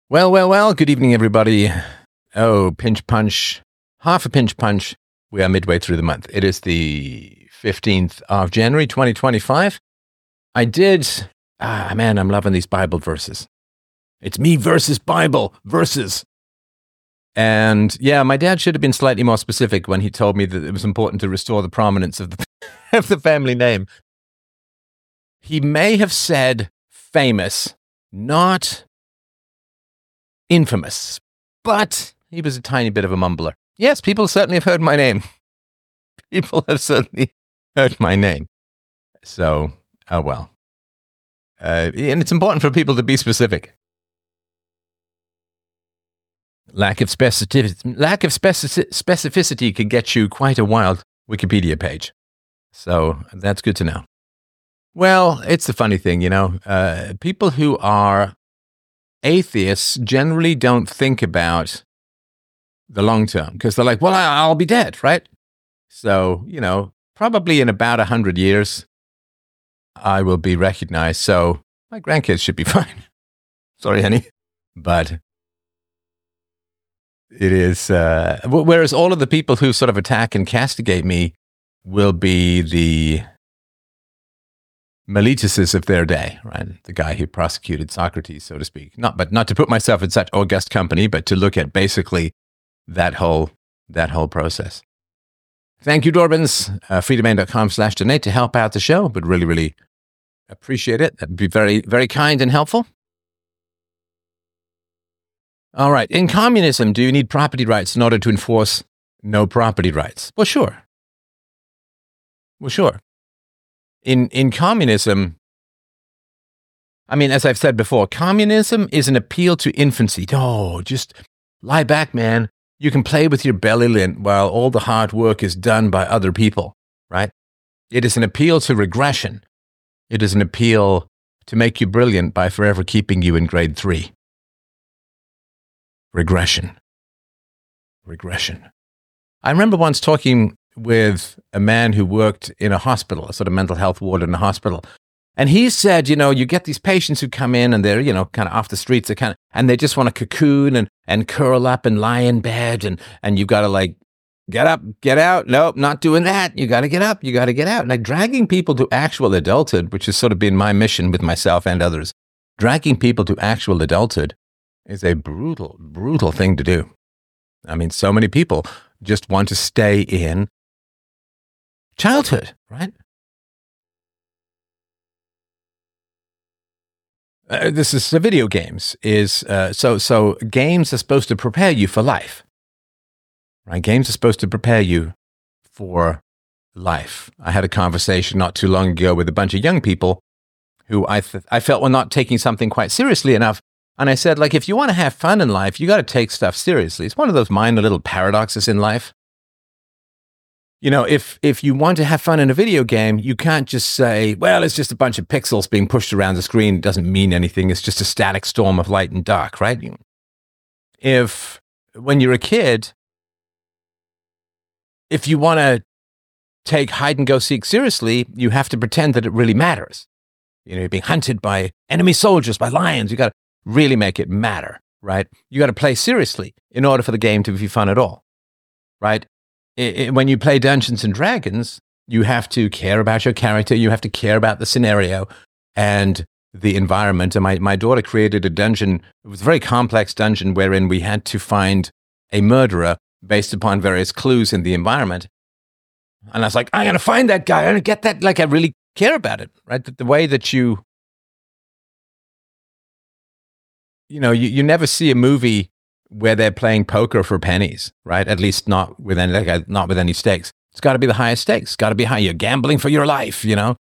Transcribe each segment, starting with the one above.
Well, good evening, everybody. Oh, pinch punch, half a pinch punch. We are midway through the month. It is the 15th of January, 2025. I'm loving these Bible verses. It's me versus Bible verses. And yeah, my dad should have been slightly more specific when he told me that it was important to restore the prominence of the family name. He may have said famous, not infamous, but he was a tiny bit of a mumbler. Yes, people certainly have heard my name. People have certainly heard my name. So, oh well. And it's important for people to be specific. Lack of specificity can get you quite a wild Wikipedia page. So that's good to know. Well, it's the funny thing, people who are atheists generally don't think about the long term because they're like, well, I'll be dead, right? So, probably in about 100 years, I will be recognized. So my grandkids should be fine. Sorry, honey. But it is, whereas all of the people who sort of attack and castigate me will be the Melituses of their day, right? The guy who prosecuted Socrates, so to speak. Not to put myself in such august company, but to look at basically that whole process. Thank you, Dorbans. freedomain.com/donate to help out the show, but really, really appreciate it. That'd be very, very kind and helpful. All right. In communism, do you need property rights in order to enforce no property rights? Well, sure. In communism, as I've said before, communism is an appeal to infancy. Oh, just lie back, man. You can play with your belly lint while all the hard work is done by other people, right? It is an appeal to regression. It is an appeal to make you brilliant by forever keeping you in grade 3. Regression. I remember once talking with a man who worked in a hospital, a sort of mental health ward in a hospital. And he said, you get these patients who come in and they're, kind of off the streets, and they just want to cocoon and curl up and lie in bed. And you've got to get up, get out. Nope, not doing that. You got to get up, you got to get out. And dragging people to actual adulthood, which has sort of been my mission with myself and others, dragging people to actual adulthood is a brutal, brutal thing to do. So many people just want to stay in childhood, right? This is video games. So games are supposed to prepare you for life, right? Games are supposed to prepare you for life. I had a conversation not too long ago with a bunch of young people who I felt were not taking something quite seriously enough. And I said, if you want to have fun in life, you got to take stuff seriously. It's one of those minor little paradoxes in life. If you want to have fun in a video game, you can't just say, well, it's just a bunch of pixels being pushed around the screen. It doesn't mean anything. It's just a static storm of light and dark, right? When you're a kid, if you want to take hide and go seek seriously, you have to pretend that it really matters. You're being hunted by enemy soldiers, by lions. You got to really make it matter, right? You got to play seriously in order for the game to be fun at all, right? When you play Dungeons and Dragons, you have to care about your character. You have to care about the scenario and the environment. And my daughter created a dungeon. It was a very complex dungeon wherein we had to find a murderer based upon various clues in the environment. And I was like, I'm going to find that guy. I'm going to get that. I really care about it, right? The way that you never see a movie where they're playing poker for pennies, right? At least not with any stakes. It's got to be the highest stakes. It's got to be how you're gambling for your life,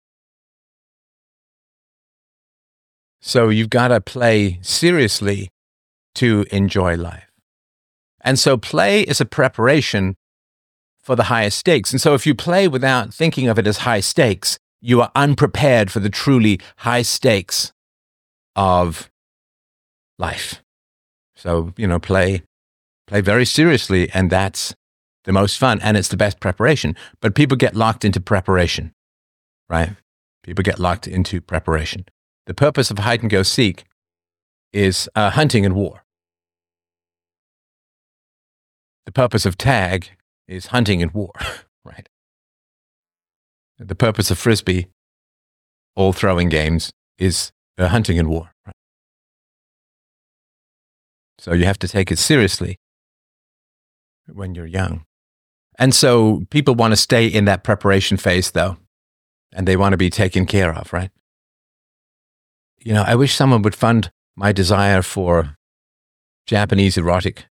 So you've got to play seriously to enjoy life. And so play is a preparation for the highest stakes. And so if you play without thinking of it as high stakes, you are unprepared for the truly high stakes of life. So, play very seriously, and that's the most fun, and it's the best preparation. But people get locked into preparation, right? People get locked into preparation. The purpose of hide and go seek is hunting and war. purpose of tag is hunting and war, right? The purpose of Frisbee, all throwing games, is hunting and war. Right? So you have to take it seriously when you're young. And so people want to stay in that preparation phase, though, and they want to be taken care of, right? I wish someone would fund my desire for Japanese erotic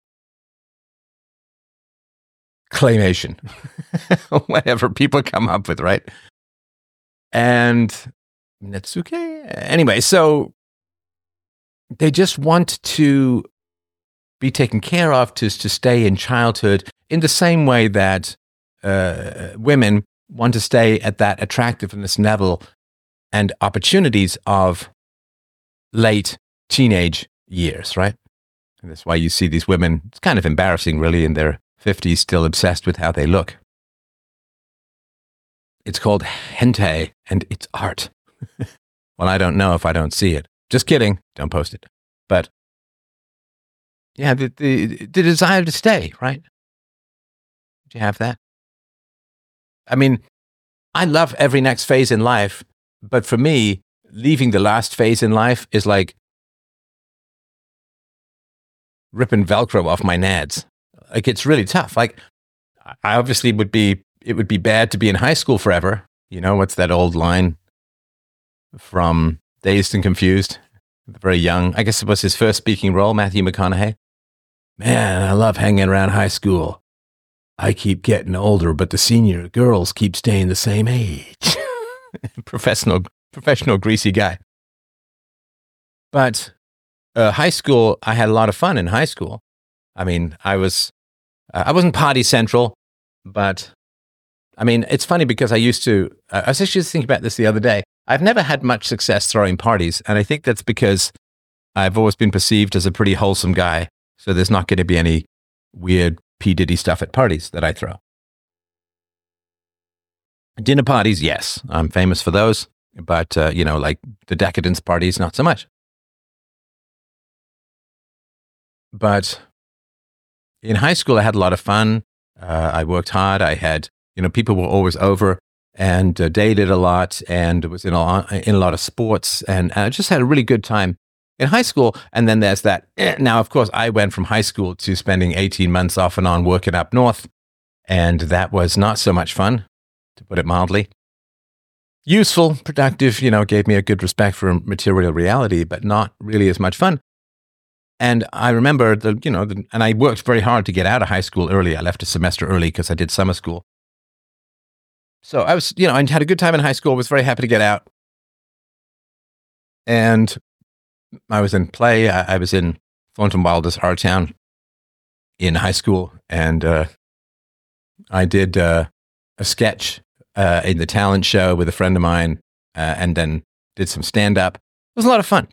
claymation, whatever people come up with, right? And Netsuke. Anyway, so they just want to be taken care of, to stay in childhood in the same way that women want to stay at that attractiveness level and opportunities of late teenage years, right? And that's why you see these women, it's kind of embarrassing really, in their 50s, still obsessed with how they look. It's called hentai, and it's art. Well, I don't know if I don't see it. Just kidding. Don't post it. But yeah, the desire to stay, right? Do you have that? I mean, I love every next phase in life, but for me, leaving the last phase in life is like ripping Velcro off my nads. Like, it's really tough. Like, I obviously it would be bad to be in high school forever. What's that old line from Dazed and Confused? Very young. I guess it was his first speaking role, Matthew McConaughey. Man, I love hanging around high school. I keep getting older, but the senior girls keep staying the same age. Professional greasy guy. But high school, I had a lot of fun in high school. I mean, I wasn't party central, but I mean, it's funny because I was actually just thinking about this the other day. I've never had much success throwing parties, and I think that's because I've always been perceived as a pretty wholesome guy, so there's not going to be any weird P. Diddy stuff at parties that I throw. Dinner parties, yes, I'm famous for those, but, like the decadence parties, not so much. But in high school, I had a lot of fun. I worked hard. I had, people were always over, and dated a lot, and was in a lot of sports, and I just had a really good time in high school. And then there's that. Now, of course, I went from high school to spending 18 months off and on working up north, and that was not so much fun, to put it mildly. Useful, productive, gave me a good respect for material reality, but not really as much fun. And I remember and I worked very hard to get out of high school early. I left a semester early because I did summer school. So I was, I had a good time in high school, was very happy to get out. And I was in play. I was in Thornton Wilder's Our Town in high school. And I did a sketch in the talent show with a friend of mine, and then did some stand-up. It was a lot of fun.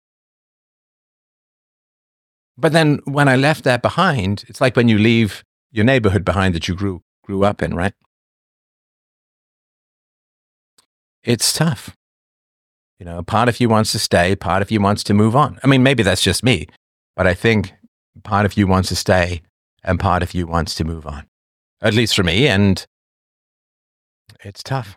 But then when I left that behind, it's like when you leave your neighborhood behind that you grew up in, right? It's tough. Part of you wants to stay, part of you wants to move on. I mean, maybe that's just me, but I think part of you wants to stay and part of you wants to move on. At least for me, and it's tough.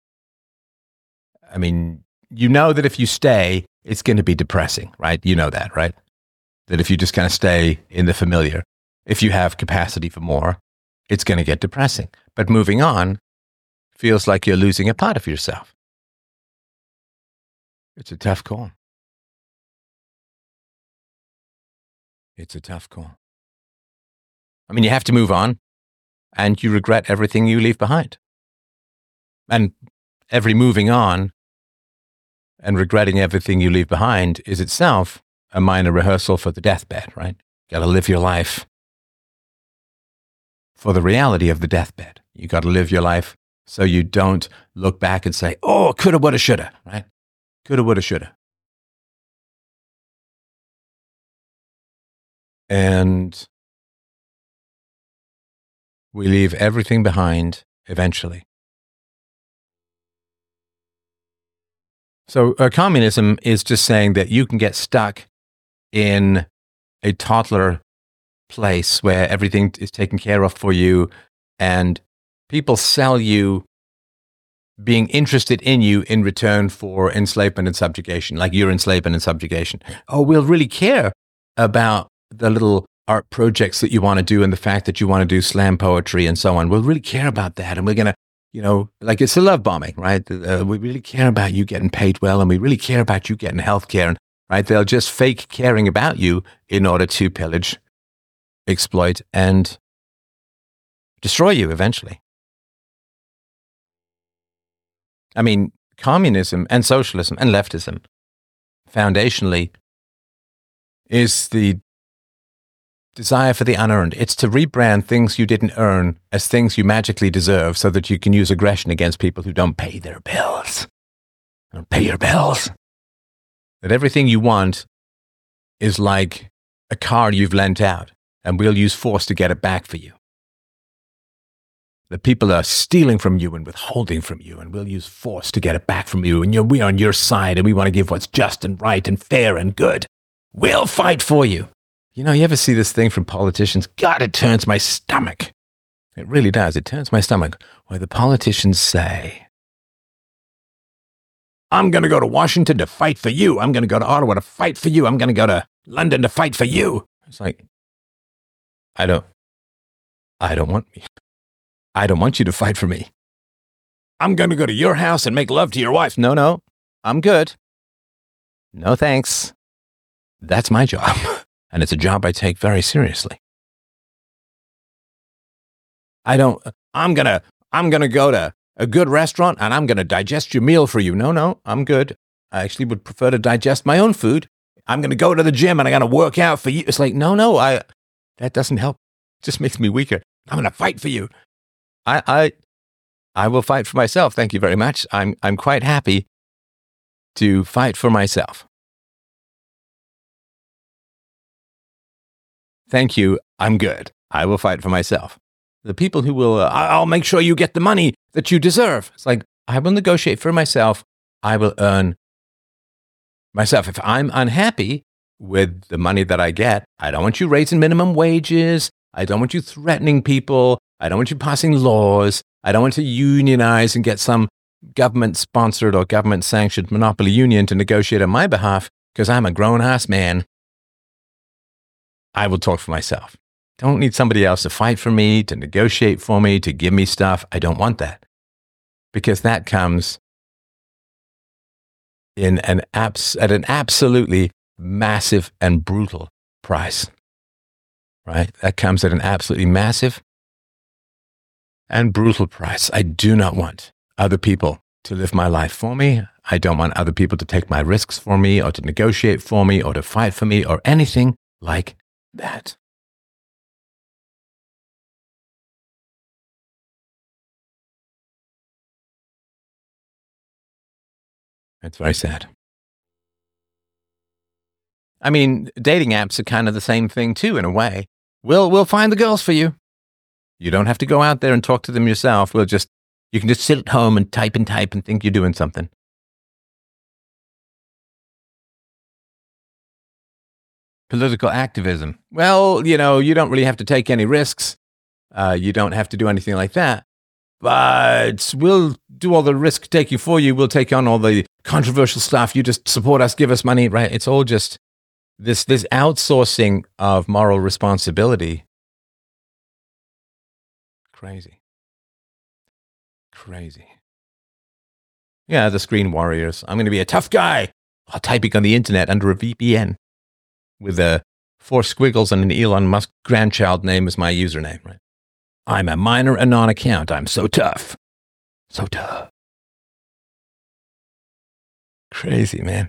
I mean, that if you stay, it's going to be depressing, right? You know that, right? That if you just kind of stay in the familiar, if you have capacity for more, it's going to get depressing. But moving on feels like you're losing a part of yourself. It's a tough call. It's a tough call. I mean, you have to move on, and you regret everything you leave behind. And every moving on and regretting everything you leave behind is itself a minor rehearsal for the deathbed, right? You got to live your life for the reality of the deathbed. You got to live your life so you don't look back and say, oh, coulda, woulda, shoulda, right? Coulda, woulda, shoulda. And we leave everything behind eventually. So communism is just saying that you can get stuck in a toddler place where everything is taken care of for you, and people sell you being interested in you in return for enslavement and subjugation, like your enslavement and subjugation. Oh, we'll really care about the little art projects that you want to do and the fact that you want to do slam poetry and so on. We'll really care about that. And we're going to, like it's a love bombing, right? We really care about you getting paid well, and we really care about you getting health care. Right? They'll just fake caring about you in order to pillage, exploit, and destroy you eventually. I mean, communism and socialism and leftism, foundationally, is the desire for the unearned. It's to rebrand things you didn't earn as things you magically deserve so that you can use aggression against people who don't pay their bills. Don't pay your bills. That everything you want is like a car you've lent out, and we'll use force to get it back for you. That people are stealing from you and withholding from you, and we'll use force to get it back from you, and we're on your side, and we want to give what's just and right and fair and good. We'll fight for you. You ever see this thing from politicians? God, it turns my stomach. It really does. It turns my stomach. Where the politicians say, I'm going to go to Washington to fight for you. I'm going to go to Ottawa to fight for you. I'm going to go to London to fight for you. It's like, I don't want you to fight for me. I'm going to go to your house and make love to your wife. No, I'm good. No, thanks. That's my job. And it's a job I take very seriously. I'm going to go to a good restaurant, and I'm going to digest your meal for you. No, I'm good. I actually would prefer to digest my own food. I'm going to go to the gym, and I'm going to work out for you. It's like, no, that doesn't help. It just makes me weaker. I'm going to fight for you. I will fight for myself. Thank you very much. I'm quite happy to fight for myself. Thank you. I'm good. I will fight for myself. The people who will, I'll make sure you get the money that you deserve. It's like, I will negotiate for myself. I will earn myself. If I'm unhappy with the money that I get, I don't want you raising minimum wages. I don't want you threatening people. I don't want you passing laws. I don't want to unionize and get some government-sponsored or government-sanctioned monopoly union to negotiate on my behalf because I'm a grown-ass man. I will talk for myself. Don't need somebody else to fight for me, to negotiate for me, to give me stuff. I don't want that. Because that comes at an absolutely massive and brutal price. Right? That comes at an absolutely massive and brutal price. I do not want other people to live my life for me. I don't want other people to take my risks for me or to negotiate for me or to fight for me or anything like that. It's very sad. I mean, dating apps are kind of the same thing too, in a way. We'll find the girls for you. You don't have to go out there and talk to them yourself. You can just sit at home and type and think you're doing something. Political activism. Well, you don't really have to take any risks. You don't have to do anything like that. But we'll do all the risk taking for you. We'll take on all the controversial stuff. You just support us, give us money, right? It's all just this outsourcing of moral responsibility. Crazy. Yeah, the screen warriors. I'm going to be a tough guy while typing on the internet under a VPN with 4 squiggles and an Elon Musk grandchild name as my username, right? I'm a minor anon account. I'm so tough. So tough. Crazy, man.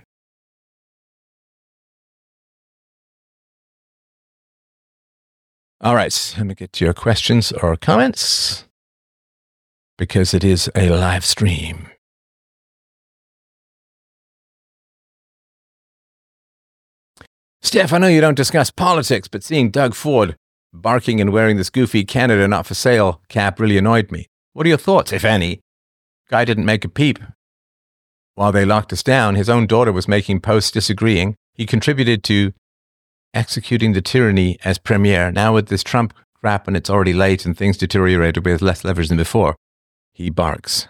All right, let me get to your questions or comments because it is a live stream. Steph, I know you don't discuss politics, but seeing Doug Ford barking and wearing this goofy Canada not for sale cap really annoyed me. What are your thoughts, if any? Guy didn't make a peep. While they locked us down, his own daughter was making posts disagreeing. He contributed to executing the tyranny as premier. Now with this Trump crap and it's already late and things deteriorated with less leverage than before, he barks.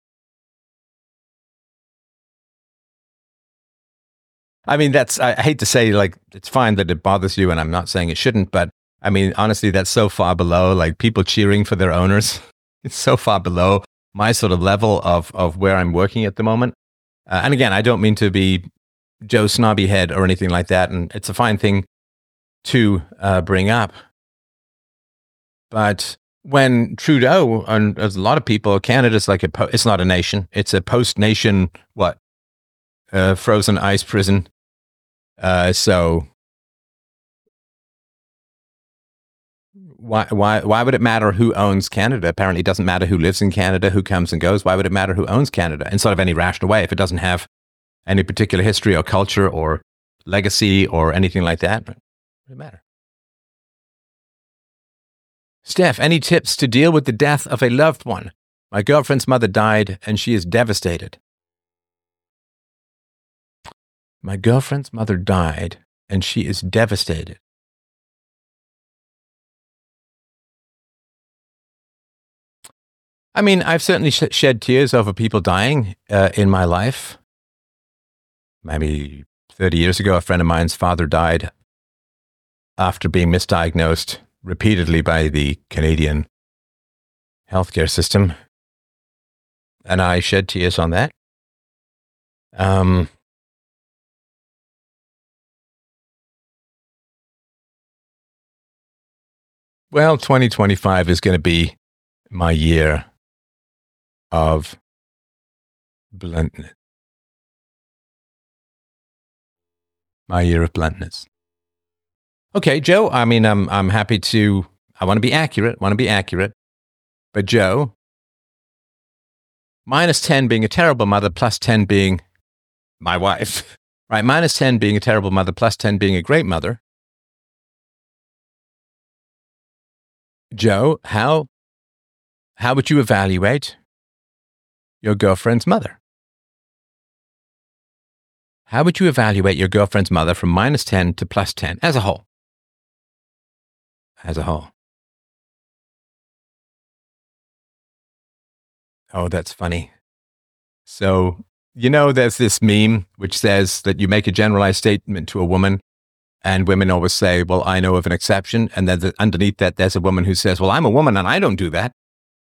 I mean, I hate to say, like, it's fine that it bothers you, and I'm not saying it shouldn't, but I mean, honestly, that's so far below, like, people cheering for their owners. It's so far below my sort of level of where I'm working at the moment. And again, I don't mean to be Joe Snobby Head or anything like that, and it's a fine thing to bring up. But when Trudeau, and as a lot of people, Canada's like it's not a nation, it's a post-nation, frozen ice prison. So why would it matter who owns Canada? Apparently, it doesn't matter who lives in Canada, who comes and goes. Why would it matter who owns Canada in sort of any rational way if it doesn't have any particular history or culture or legacy or anything like that? It doesn't matter. Steph, any tips to deal with the death of a loved one? My girlfriend's mother died and she is devastated. My girlfriend's mother died and she is devastated. I mean, I've certainly shed tears over people dying in my life. Maybe 30 years ago, a friend of mine's father died after being misdiagnosed repeatedly by the Canadian healthcare system. And I shed tears on that. Well, 2025 is going to be my year of bluntness. My year of bluntness. Okay, Joe, I mean, I'm happy to, I want to be accurate, But Joe, -10 being a terrible mother, +10 being my wife, right? -10 being a terrible mother, +10 being a great mother. Joe, how would you evaluate your girlfriend's mother? How would you evaluate your girlfriend's mother from -10 to +10 as a whole? As a whole. Oh, that's funny. So, there's this meme which says that you make a generalized statement to a woman and women always say, well, I know of an exception. And then underneath that, there's a woman who says, well, I'm a woman and I don't do that.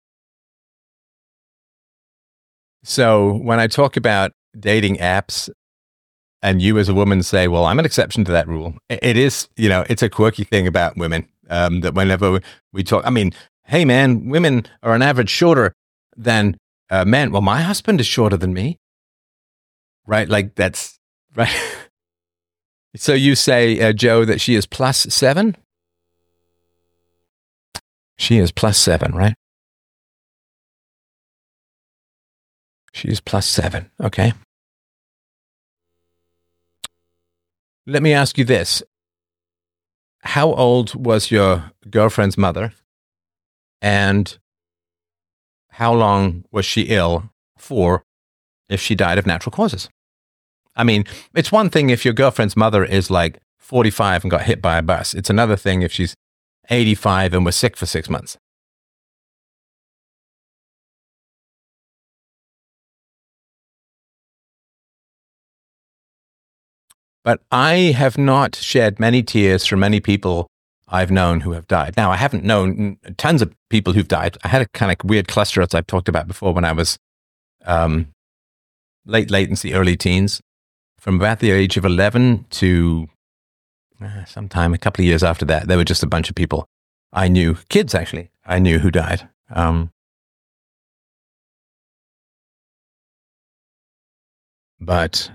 So when I talk about dating apps and you as a woman say, well, I'm an exception to that rule, it is, it's a quirky thing about women that whenever we talk, I mean, hey, man, women are on average shorter than men. Well, my husband is shorter than me. Right? Like that's right. So you say, Joe, that she is +7? She is +7, right? She is +7. Okay. Let me ask you this. How old was your girlfriend's mother? And how long was she ill for if she died of natural causes? I mean, it's one thing if your girlfriend's mother is like 45 and got hit by a bus. It's another thing if she's 85 and was sick for 6 months. But I have not shed many tears for many people I've known who have died. Now, I haven't known tons of people who've died. I had a kind of weird cluster, as I've talked about before, when I was late latency, early teens. From about the age of 11 to sometime a couple of years after that, there were just a bunch of people I knew, kids actually, I knew who died. But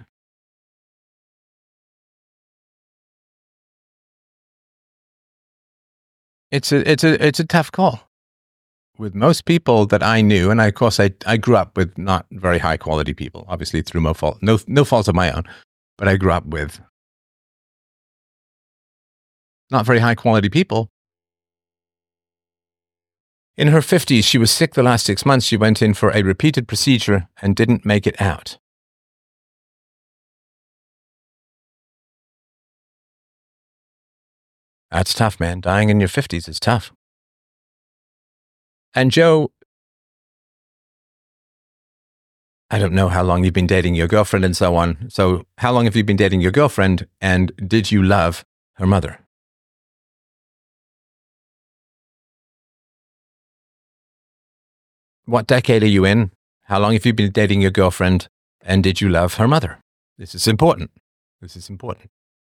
it's a tough call. With most people that I knew, and of course I grew up with not very high quality people, obviously through no fault of my own, but I grew up with not very high quality people. In her 50s, she was sick the last 6 months. She went in for a repeated procedure and didn't make it out. That's tough, man. Dying in your 50s is tough. And Joe, I don't know how long you've been dating your girlfriend and so on. So how long have you been dating your girlfriend, and did you love her mother? What decade are you in? How long have you been dating your girlfriend, and did you love her mother? This is important. This is important.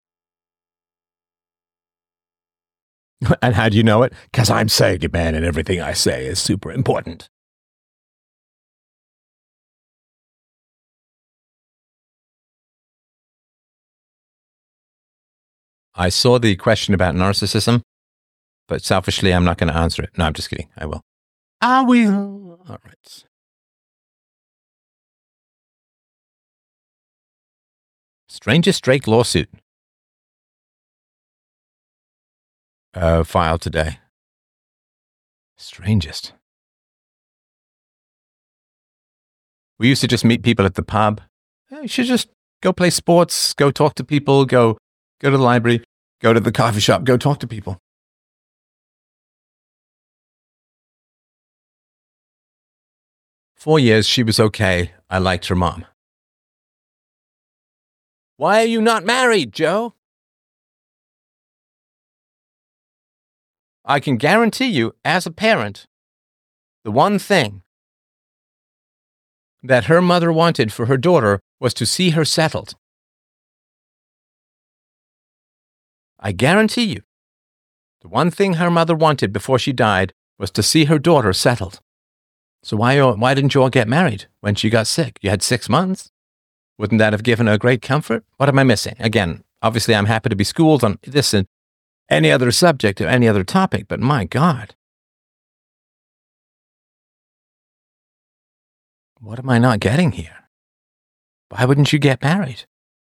And how do you know it? Because I'm saying it, man, and everything I say is super important. I saw the question about narcissism, but selfishly, I'm not going to answer it. No, I'm just kidding. I will. I will. All right. Strangest Drake lawsuit filed today. Strangest. We used to just meet people at the pub. You should just go play sports, go talk to people, go to the library, go to the coffee shop, go talk to people. For 4 years, she was okay. I liked her mom. Why are you not married, Joe? I can guarantee you, as a parent, the one thing that her mother wanted for her daughter was to see her settled. I guarantee you, the one thing her mother wanted before she died was to see her daughter settled. So why didn't you all get married when she got sick? You had 6 months. Wouldn't that have given her great comfort? What am I missing? Again, obviously I'm happy to be schooled on this and any other subject or any other topic, but my God. What am I not getting here? Why wouldn't you get married?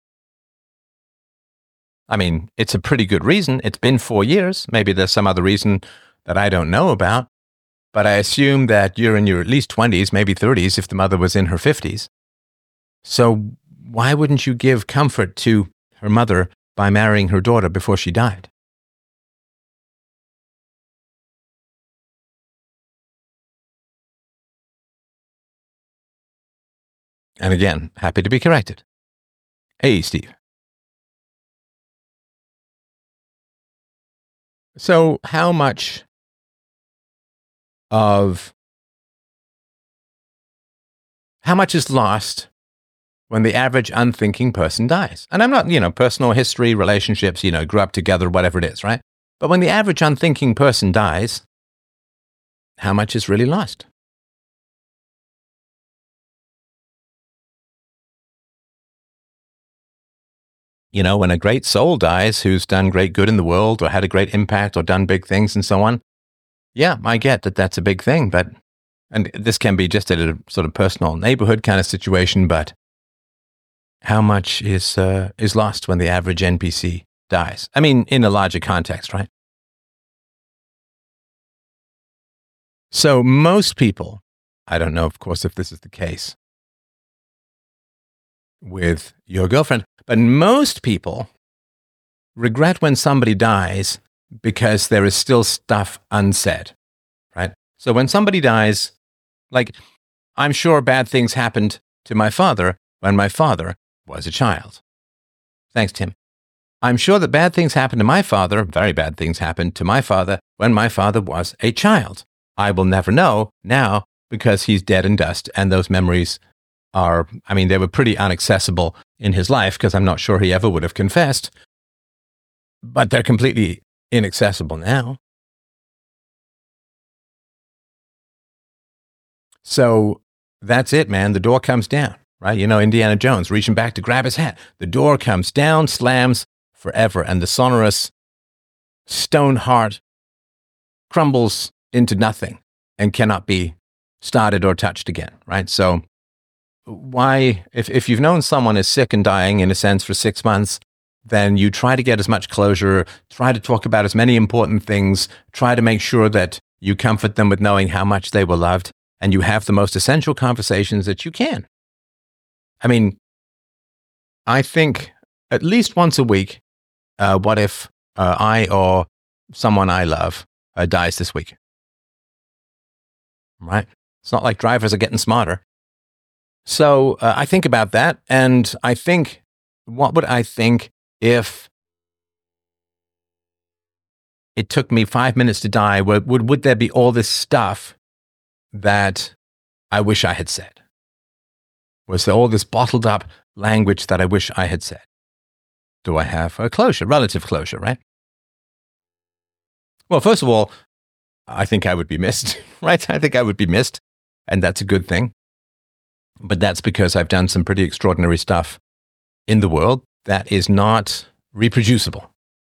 I mean, it's a pretty good reason. It's been 4 years. Maybe there's some other reason that I don't know about, but I assume that you're in your at least 20s, maybe 30s if the mother was in her 50s. So why wouldn't you give comfort to her mother by marrying her daughter before she died? And again, happy to be corrected. Hey, Steve. So how much is lost when the average unthinking person dies? And I'm not, personal history, relationships, grew up together, whatever it is, right? But when the average unthinking person dies, how much is really lost? When a great soul dies who's done great good in the world or had a great impact or done big things and so on, yeah, I get that that's a big thing, and this can be just a sort of personal neighborhood kind of situation, but how much is lost when the average NPC dies? I mean, in a larger context, right? So most people, I don't know, of course, if this is the case with your girlfriend, but most people regret when somebody dies because there is still stuff unsaid, right? So when somebody dies, like, I'm sure bad things happened to my father when my father was a child. Thanks, Tim. I'm sure that bad things happened to my father, very bad things happened to my father when my father was a child. I will never know now because he's dead and dust, and those memories they were pretty inaccessible in his life because I'm not sure he ever would have confessed, but they're completely inaccessible now. So that's it, man. The door comes down, right? Indiana Jones reaching back to grab his hat. The door comes down, slams forever, and the sonorous stone heart crumbles into nothing and cannot be started or touched again, right? So why, if you've known someone is sick and dying in a sense for 6 months, then you try to get as much closure, try to talk about as many important things, try to make sure that you comfort them with knowing how much they were loved, and you have the most essential conversations that you can. I mean, I think at least once a week, what if I or someone I love dies this week. Right? It's not like drivers are getting smarter. So I think about that, and I think, what would I think if it took me 5 minutes to die? Would there be all this stuff that I wish I had said? Was there all this bottled up language that I wish I had said? Do I have a closure, relative closure, right? Well, first of all, I think I would be missed, right? I think I would be missed, and that's a good thing. But that's because I've done some pretty extraordinary stuff in the world that is not reproducible.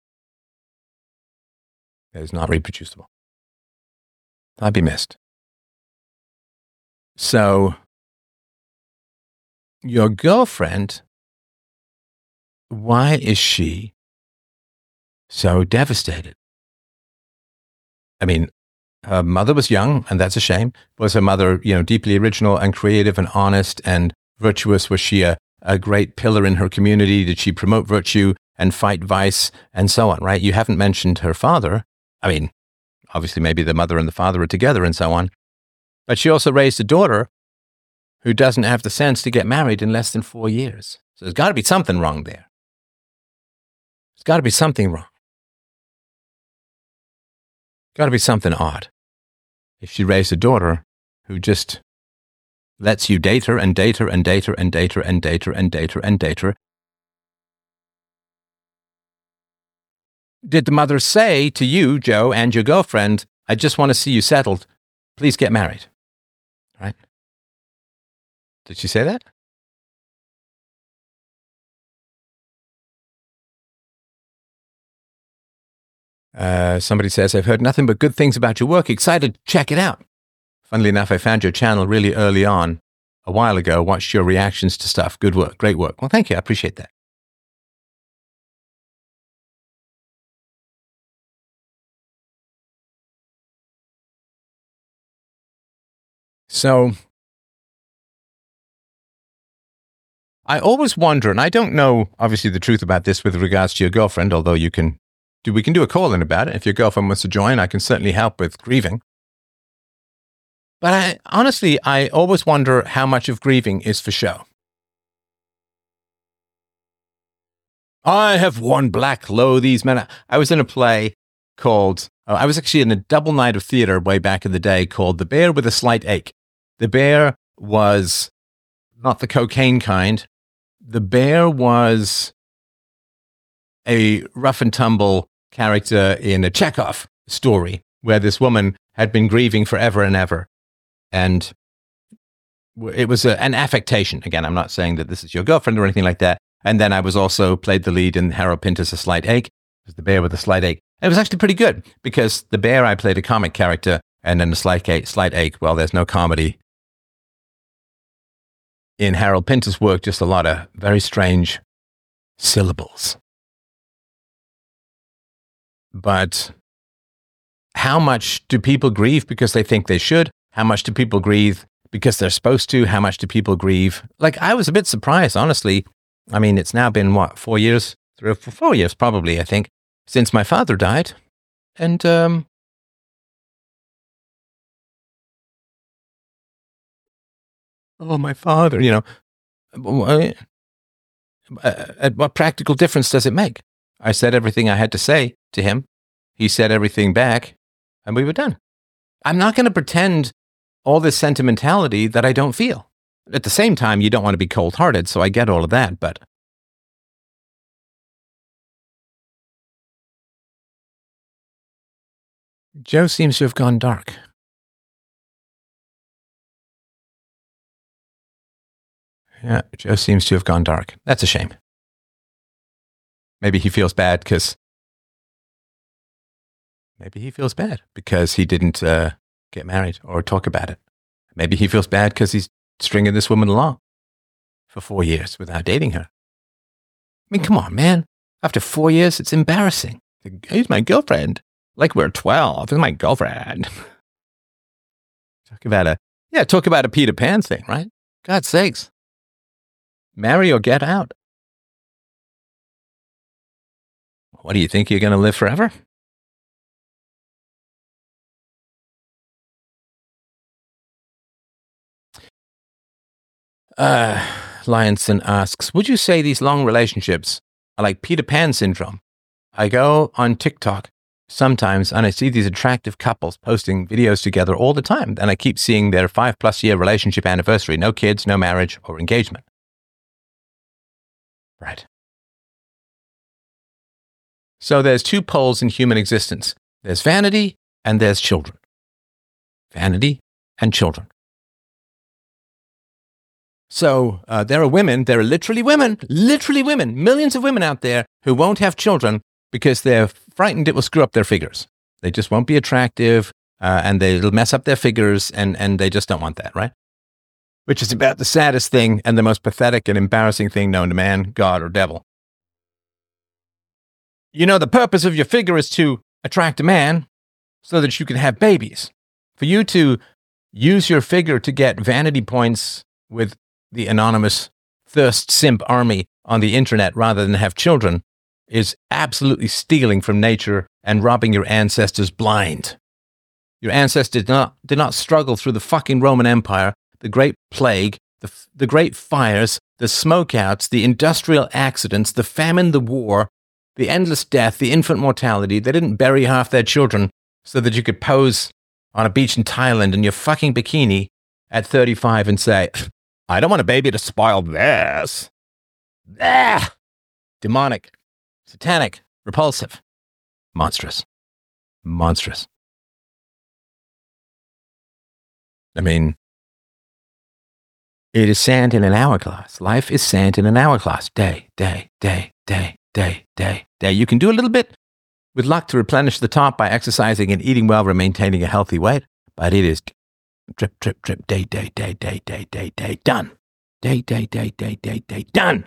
That is not reproducible. I'd be missed. So, your girlfriend, why is she so devastated? I mean, her mother was young, and that's a shame. Was her mother, deeply original and creative and honest and virtuous? Was she a great pillar in her community? Did she promote virtue and fight vice and so on, right? You haven't mentioned her father. I mean, obviously maybe the mother and the father are together and so on. But she also raised a daughter who doesn't have the sense to get married in less than 4 years. So there's got to be something wrong there. There's got to be something wrong. Got to be something odd. If she raised a daughter who just lets you date her and date her and date her and date her and date her and date her and date her. Did the mother say to you, Joe, and your girlfriend, I just want to see you settled. Please get married. Right? Did she say that? Somebody says, I've heard nothing but good things about your work. Excited to check it out. Funnily enough, I found your channel really early on, a while ago, watched your reactions to stuff. Good work. Great work. Well, thank you. I appreciate that. So, I always wonder, and I don't know, obviously, the truth about this with regards to your girlfriend, although we can do a call-in about it. If your girlfriend wants to join, I can certainly help with grieving. But honestly, I always wonder how much of grieving is for show. I have worn black, lo, these men. I was in a play called, I was actually in a double night of theater way back in the day called The Bear with a Slight Ache. The bear was not the cocaine kind. The bear was a rough and tumble character in a Chekhov story where this woman had been grieving forever and ever. And it was an affectation. Again, I'm not saying that this is your girlfriend or anything like that. And then I was also played the lead in Harold Pinter's A Slight Ache. It was the bear with a slight ache. And it was actually pretty good because the bear, I played a comic character, and then the slight ache, well, there's no comedy in Harold Pinter's work, just a lot of very strange syllables. But how much do people grieve because they think they should? How much do people grieve because they're supposed to? How much do people grieve? Like, I was a bit surprised, honestly. I mean, it's now been, 4 years? 3 or 4 years, probably, I think, since my father died. And, oh, my father, what practical difference does it make? I said everything I had to say to him. He said everything back, and we were done. I'm not going to pretend all this sentimentality that I don't feel. At the same time, you don't want to be cold-hearted, so I get all of that, but Joe seems to have gone dark. Yeah, Joe seems to have gone dark. That's a shame. Maybe he feels bad because he didn't get married or talk about it. Maybe he feels bad because he's stringing this woman along for 4 years without dating her. I mean, come on, man. After 4 years, it's embarrassing. He's my girlfriend. Like we're 12. He's my girlfriend. Talk about a Peter Pan thing, right? God's sakes. Marry or get out. What do you think, you're going to live forever? Lionson asks, would you say these long relationships are like Peter Pan syndrome? I go on TikTok sometimes and I see these attractive couples posting videos together all the time. And I keep seeing their 5+ year relationship anniversary. No kids, no marriage or engagement. Right. So there's two poles in human existence. There's vanity and there's children. Vanity and children. So there are women, there are literally women, millions of women out there who won't have children because they're frightened it will screw up their figures. They just won't be attractive and it'll mess up their figures and they just don't want that, right? Which is about the saddest thing and the most pathetic and embarrassing thing known to man, God, or devil. You know, the purpose of your figure is to attract a man so that you can have babies. For you to use your figure to get vanity points with the anonymous thirst simp army on the internet rather than have children is absolutely stealing from nature and robbing your ancestors blind. Your ancestors did not struggle through the fucking Roman Empire, the Great Plague, the Great Fires, the smokeouts, the industrial accidents, the famine, the war, the endless death, the infant mortality. They didn't bury half their children so that you could pose on a beach in Thailand in your fucking bikini at 35 and say, I don't want a baby to spoil this. Ah! Demonic, satanic, repulsive, monstrous. Monstrous. I mean, it is sand in an hourglass. Life is sand in an hourglass. Day, day, day, day, day, day, day. You can do a little bit with luck to replenish the top by exercising and eating well or maintaining a healthy weight, but it is drip, drip, drip, day, day, day, day, day, day, day, done. Day, day, day, day, day, day, done.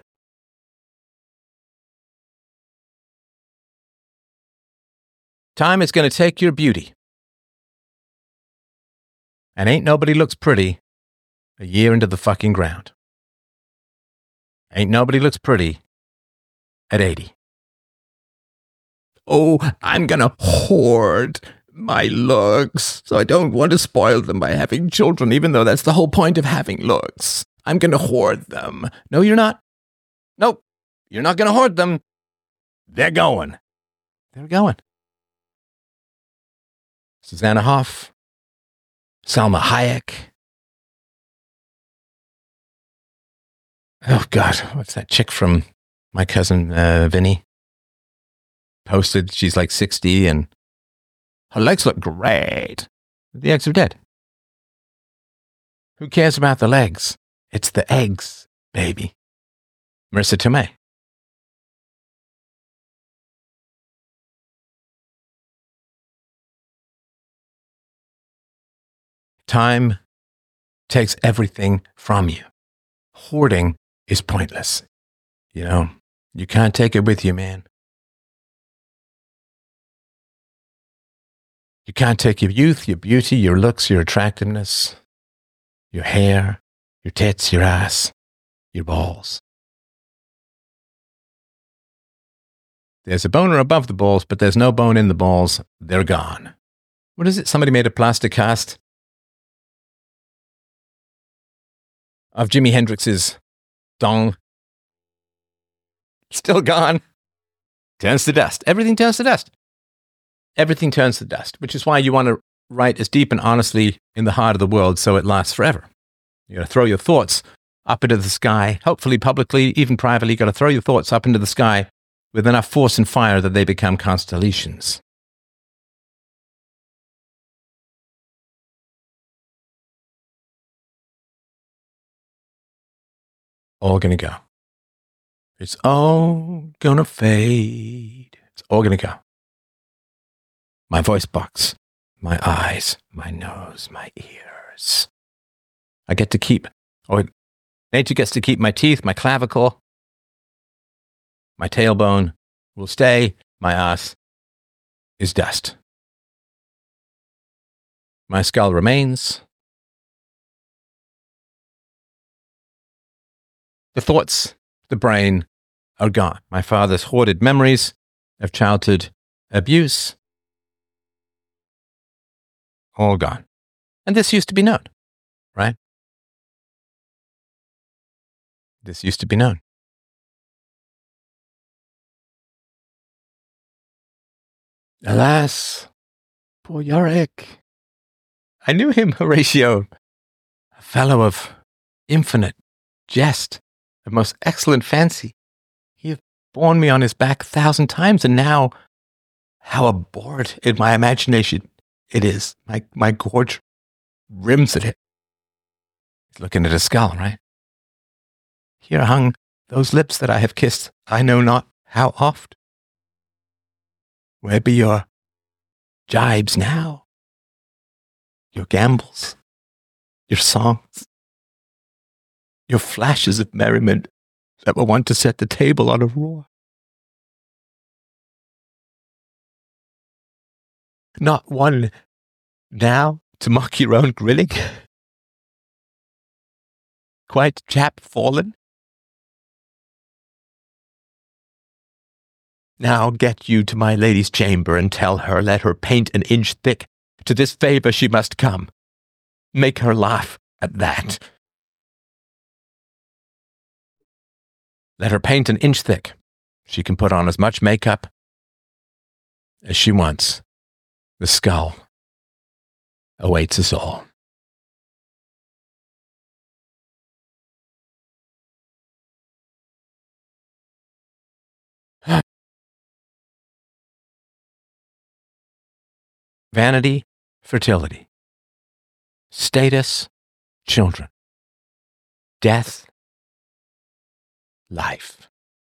Time is going to take your beauty. And ain't nobody looks pretty a year into the fucking ground. Ain't nobody looks pretty at 80. Oh, I'm going to hoard my looks, so I don't want to spoil them by having children, even though that's the whole point of having looks. I'm going to hoard them. No, you're not. Nope, you're not going to hoard them. They're going. They're going. Susanna Hoff, Salma Hayek. Oh, God, what's that chick from My Cousin Vinny? Posted, she's like 60 and her legs look great. The eggs are dead. Who cares about the legs? It's the eggs, baby. Marissa Tomei. Time takes everything from you. Hoarding is pointless. You know, you can't take it with you, man. You can't take your youth, your beauty, your looks, your attractiveness, your hair, your tits, your ass, your balls. There's a boner above the balls, but there's no bone in the balls. They're gone. What is it? Somebody made a plastic cast of Jimi Hendrix's dong. Still gone. Turns to dust. Everything turns to dust. Everything turns to dust, which is why you want to write as deep and honestly in the heart of the world so it lasts forever. You got to throw your thoughts up into the sky, hopefully publicly, even privately. You got to throw your thoughts up into the sky with enough force and fire that they become constellations. All gonna go. It's all gonna fade. It's all gonna go. My voice box, my eyes, my nose, my ears. I get to keep, or nature gets to keep my teeth, my clavicle, my tailbone will stay, my ass is dust. My skull remains. The thoughts, the brain are gone. My father's hoarded memories of childhood abuse, all gone. And this used to be known, right? This used to be known. Alas, poor Yorick. I knew him, Horatio, a fellow of infinite jest, of most excellent fancy. He hath borne me on his back 1,000 times, and now, how abhorred in my imagination it is. My gorge rims at it. He's looking at a skull, right? Here hung those lips that I have kissed, I know not how oft. Where be your jibes now? Your gambols? Your songs? Your flashes of merriment that were wont to set the table on a roar? Not one now to mock your own grinning? Quite chap fallen? Now get you to my lady's chamber, and tell her, let her paint an inch thick. To this favour she must come. Make her laugh at that. Let her paint an inch thick. She can put on as much makeup as she wants. The skull awaits us all. Vanity, fertility. Status, children. Death, life.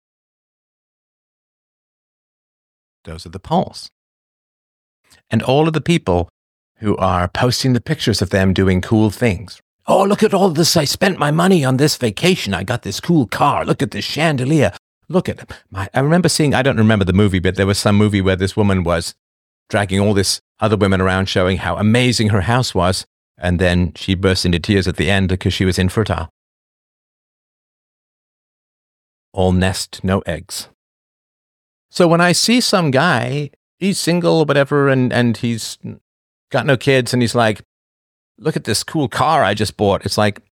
Those are the polls. And all of the people who are posting the pictures of them doing cool things. Oh, look at all this. I spent my money on this vacation. I got this cool car. Look at this chandelier. Look at I remember seeing, I don't remember the movie, but there was some movie where this woman was dragging all this other women around showing how amazing her house was. And then she burst into tears at the end because she was infertile. All nest, no eggs. So when I see some guy, he's single or whatever, and he's got no kids, and he's like, look at this cool car I just bought. It's like,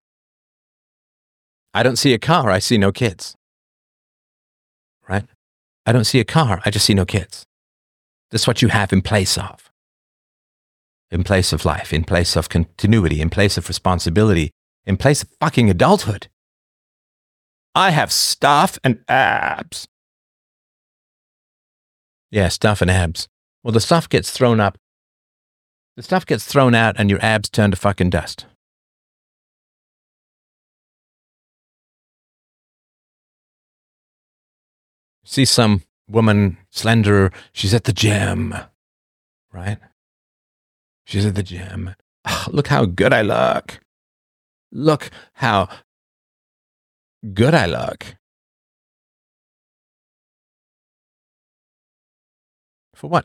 I don't see a car, I see no kids. Right? I don't see a car, I just see no kids. That's what you have in place of. In place of life, in place of continuity, in place of responsibility, in place of fucking adulthood. I have stuff and abs. Yeah, stuff and abs. Well, the stuff gets thrown up. The stuff gets thrown out and your abs turn to fucking dust. See some woman, slender, she's at the gym, right? She's at the gym. Oh, look how good I look. Look how good I look. For what?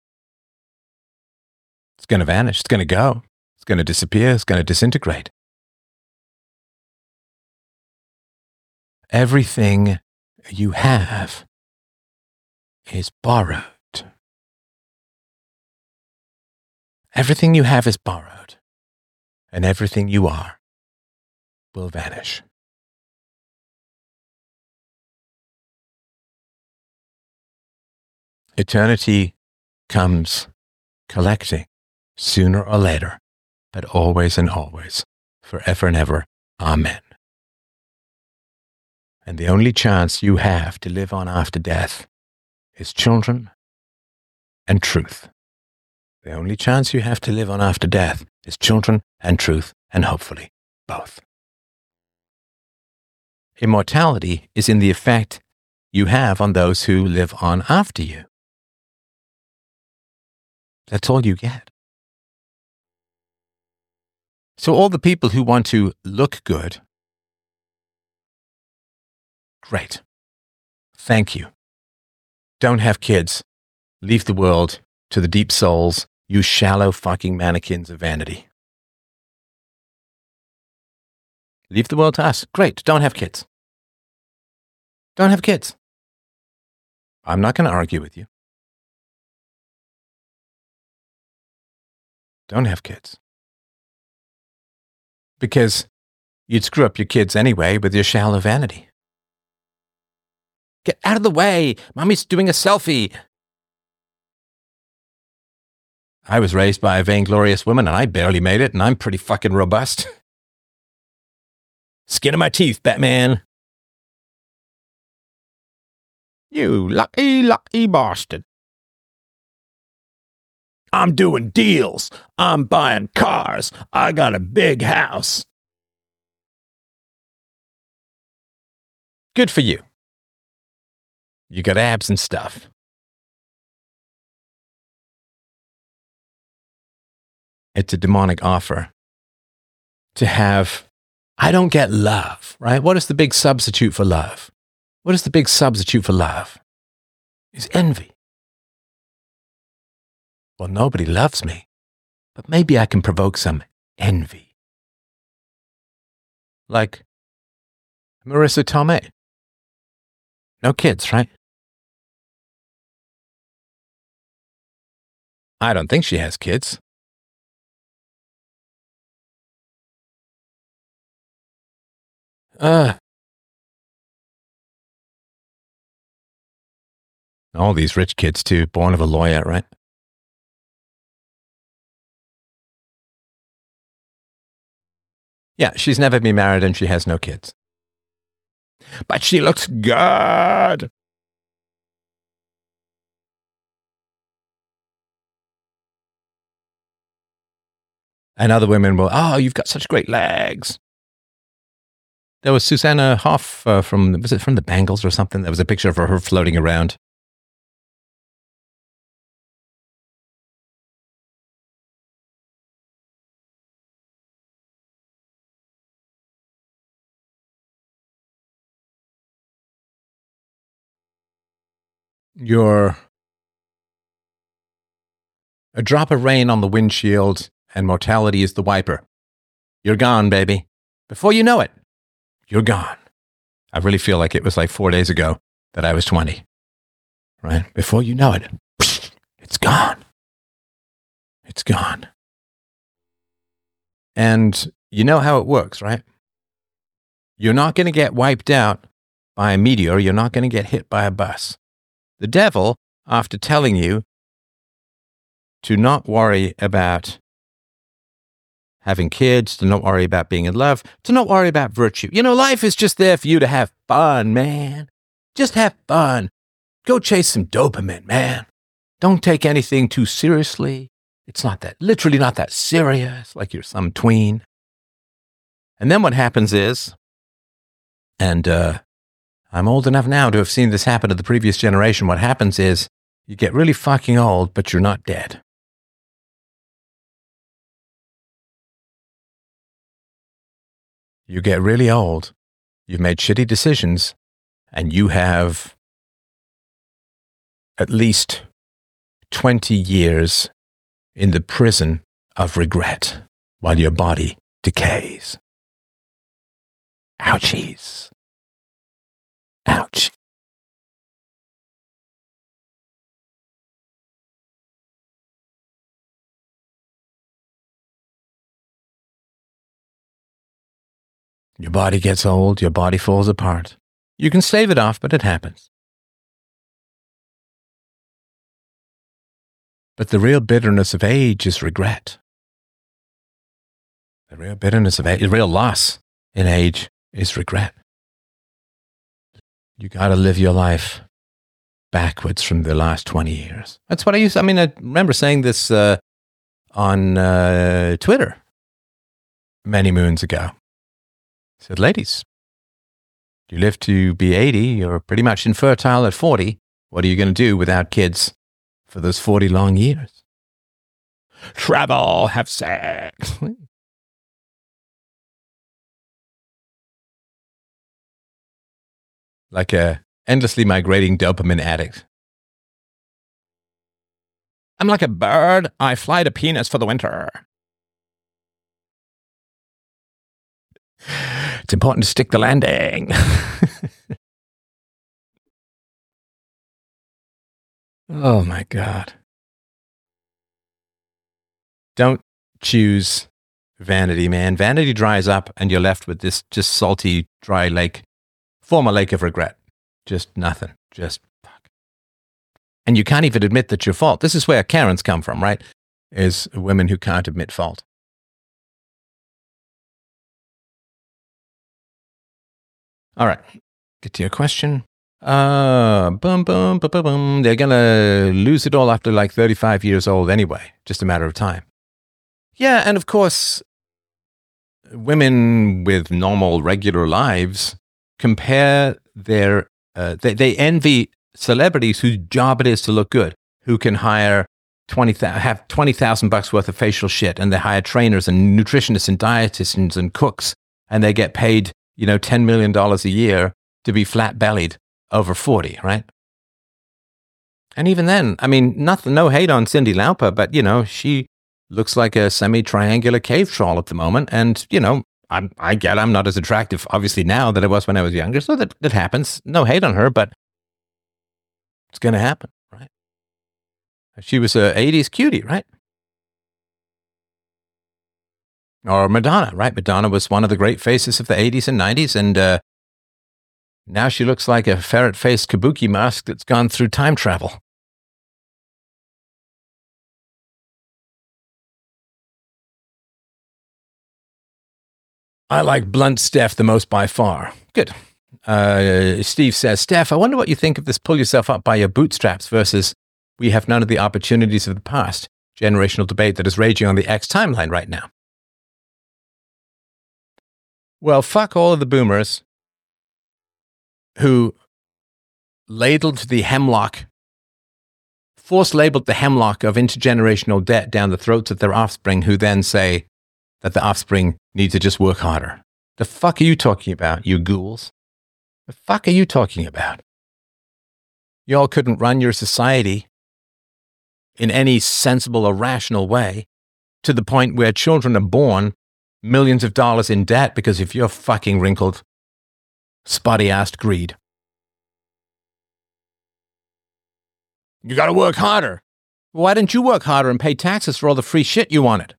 It's going to vanish. It's going to go. It's going to disappear. It's going to disintegrate. Everything you have is borrowed. Everything you have is borrowed, and everything you are will vanish. Eternity comes collecting sooner or later, but always and always, forever and ever. Amen. And the only chance you have to live on after death is children and truth. The only chance you have to live on after death is children and truth, and hopefully both. Immortality is in the effect you have on those who live on after you. That's all you get. So all the people who want to look good, great. Thank you. Don't have kids. Leave the world to the deep souls, you shallow fucking mannequins of vanity. Leave the world to us. Great. Don't have kids. Don't have kids. I'm not going to argue with you. Don't have kids. Because You'd screw up your kids anyway with your shallow vanity. Get out of the way. Mommy's doing a selfie. I was raised by a vainglorious woman, and I barely made it, and I'm pretty fucking robust. Skin of my teeth, Batman. You lucky bastard. I'm doing deals. I'm buying cars. I got a big house. Good for you. You got abs and stuff. It's a demonic offer to have, I don't get love, right? What is the big substitute for love? What is the big substitute for love? Is envy. Well, nobody loves me, but maybe I can provoke some envy. Like Marissa Tomei. No kids, right? I don't think she has kids. All these rich kids, too, born of a lawyer, right? Yeah, she's never been married and she has no kids. But she looks good. And other women will, oh, you've got such great legs. There was Susanna Hoff was it from the Bangles or something? There was a picture of her floating around. You're a drop of rain on the windshield and mortality is the wiper. You're gone, baby. Before you know it, you're gone. I really feel like it was like 4 days ago that I was 20. Right? Before you know it, it's gone. It's gone. And you know how it works, right? You're not going to get wiped out by a meteor. You're not going to get hit by a bus. The devil, after telling you to not worry about having kids, to not worry about being in love, to not worry about virtue. You know, life is just there for you to have fun, man. Just have fun. Go chase some dopamine, man. Don't take anything too seriously. It's literally not that serious, like you're some tween. And then what happens is, and I'm old enough now to have seen this happen to the previous generation. What happens is you get really fucking old, but you're not dead. You get really old, you've made shitty decisions, and you have at least 20 years in the prison of regret while your body decays. Ouchies. Ouch. Your body gets old, your body falls apart. You can stave it off, but it happens. But the real bitterness of age is regret. The real bitterness of age, the real loss in age is regret. You got to live your life backwards from the last 20 years. That's what I remember saying this on Twitter many moons ago. I said, ladies, you live to be 80, you're pretty much infertile at 40. What are you going to do without kids for those 40 long years? Travel, have sex. Like a endlessly migrating dopamine addict. I'm like a bird. I fly to penis for the winter. It's important to stick the landing. Oh my God. Don't choose vanity, man. Vanity dries up and you're left with this just salty, dry lake, former lake of regret. Just nothing. Just fuck. And you can't even admit that your fault. This is where Karens come from, right? Is women who can't admit fault. All right. Get to your question. Boom, boom, boom, boom, boom. They're going to lose it all after like 35 years old anyway. Just a matter of time. Yeah, and of course, women with normal, regular lives compare their, they envy celebrities whose job it is to look good, who can have $20,000 worth of facial shit, and they hire trainers and nutritionists and dietitians and cooks, and they get paid, $10 million a year to be flat-bellied over 40, right? And even then, I mean, no hate on Cyndi Lauper, but, she looks like a semi-triangular cave troll at the moment. And, I get I'm not as attractive, obviously, now than I was when I was younger. So that happens. No hate on her, but it's going to happen, right? She was a 80s cutie, right? Or Madonna, right? Madonna was one of the great faces of the 80s and 90s. And now she looks like a ferret-faced kabuki mask that's gone through time travel. I like blunt Steph the most by far. Good. Steve says, Steph, I wonder what you think of this pull yourself up by your bootstraps versus we have none of the opportunities of the past generational debate that is raging on the X timeline right now. Well, fuck all of the boomers who force-labeled the hemlock of intergenerational debt down the throats of their offspring, who then say that the offspring need to just work harder. The fuck are you talking about, you ghouls? The fuck are you talking about? Y'all couldn't run your society in any sensible or rational way to the point where children are born millions of dollars in debt because of your fucking wrinkled, spotty-assed greed. You gotta work harder. Why didn't you work harder and pay taxes for all the free shit you wanted?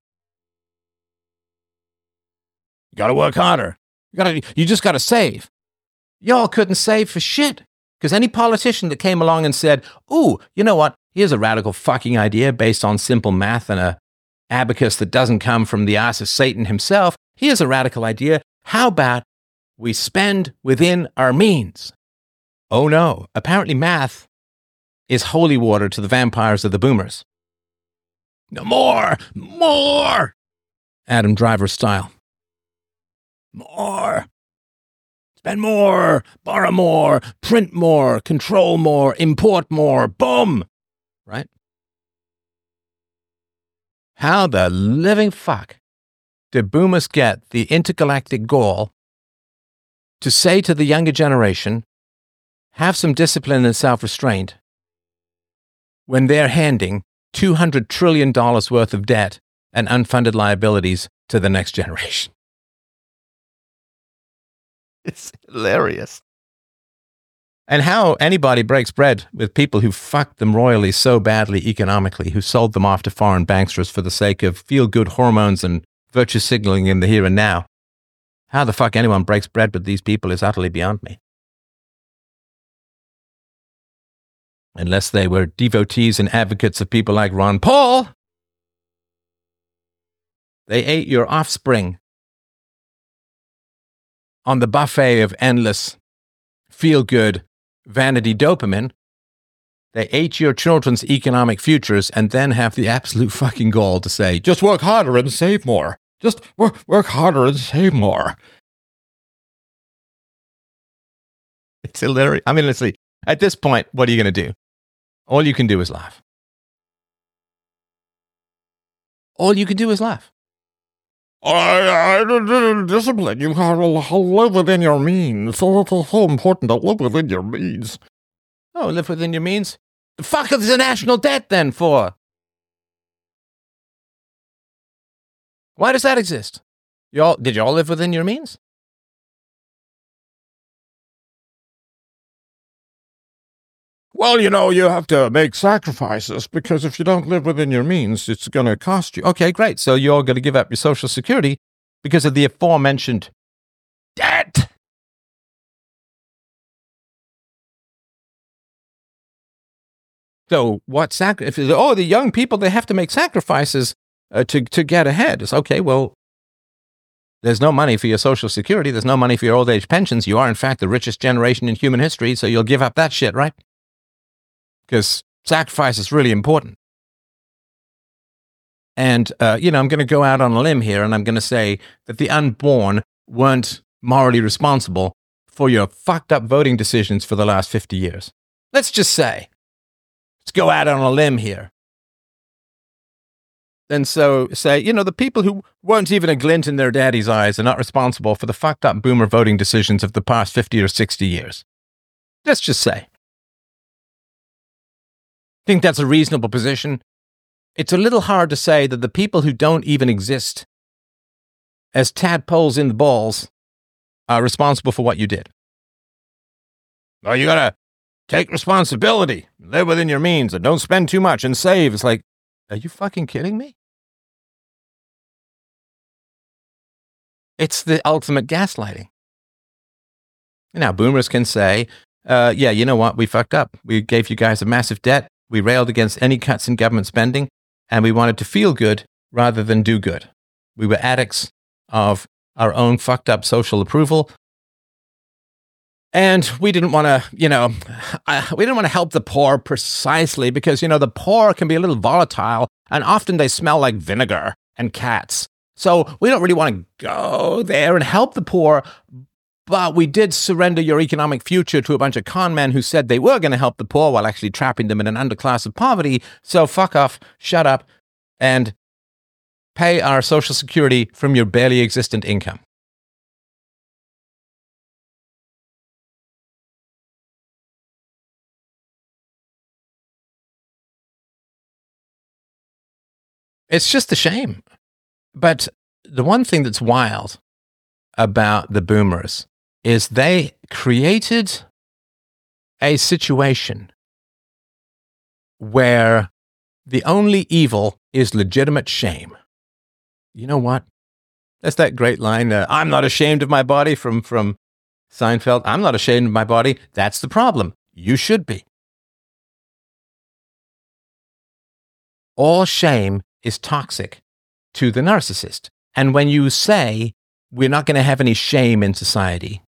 You gotta work harder. You just gotta save. Y'all couldn't save for shit. Because any politician that came along and said, ooh, you know what? Here's a radical fucking idea based on simple math and a abacus that doesn't come from the ass of Satan himself. Here's a radical idea. How about we spend within our means? Oh no. Apparently math is holy water to the vampires of the boomers. No more! Adam Driver style. More. Spend more, borrow more, print more, control more, import more, boom! Right? How the living fuck did boomers get the intergalactic gall to say to the younger generation, have some discipline and self-restraint, when they're handing $200 trillion worth of debt and unfunded liabilities to the next generation? It's hilarious. And how anybody breaks bread with people who fucked them royally so badly economically, who sold them off to foreign banksters for the sake of feel-good hormones and virtue signaling in the here and now. How the fuck anyone breaks bread with these people is utterly beyond me. Unless they were devotees and advocates of people like Ron Paul. They ate your offspring on the buffet of endless, feel-good, vanity dopamine. They ate your children's economic futures and then have the absolute fucking gall to say, just work harder and save more. Just work harder and save more. It's hilarious. I mean, honestly, at this point, what are you going to do? All you can do is laugh. All you can do is laugh. Discipline. You have to live within your means. So it's so important to live within your means. Oh, live within your means? The fuck is the national debt then for? Why does that exist? Did y'all live within your means? well, you have to make sacrifices because if you don't live within your means, it's going to cost you. Okay, great. So you're going to give up your Social Security because of the aforementioned debt. So the young people, they have to make sacrifices to get ahead. It's okay, well, there's no money for your Social Security. There's no money for your old age pensions. You are, in fact, the richest generation in human history, so you'll give up that shit, right? Because sacrifice is really important. And, I'm going to go out on a limb here, and I'm going to say that the unborn weren't morally responsible for your fucked up voting decisions for the last 50 years. Let's just say. Let's go out on a limb here. And so say, the people who weren't even a glint in their daddy's eyes are not responsible for the fucked up boomer voting decisions of the past 50 or 60 years. Let's just say. Think that's a reasonable position? It's a little hard to say that the people who don't even exist as tadpoles in the balls are responsible for what you did. Well, you gotta take responsibility, live within your means, and don't spend too much and save. It's like, are you fucking kidding me? It's the ultimate gaslighting. Now, boomers can say, yeah, you know what? We fucked up. We gave you guys a massive debt. We railed against any cuts in government spending, and we wanted to feel good rather than do good. We were addicts of our own fucked up social approval. And we didn't want to, we didn't want to help the poor precisely because, the poor can be a little volatile and often they smell like vinegar and cats. So we don't really want to go there and help the poor, but we did surrender your economic future to a bunch of con men who said they were going to help the poor while actually trapping them in an underclass of poverty. So fuck off, shut up, and pay our Social Security from your barely existent income. It's just a shame. But the one thing that's wild about the boomers is they created a situation where the only evil is legitimate shame. You know what? That's that great line, I'm not ashamed of my body from Seinfeld. I'm not ashamed of my body. That's the problem. You should be. All shame is toxic to the narcissist. And when you say, we're not going to have any shame in society,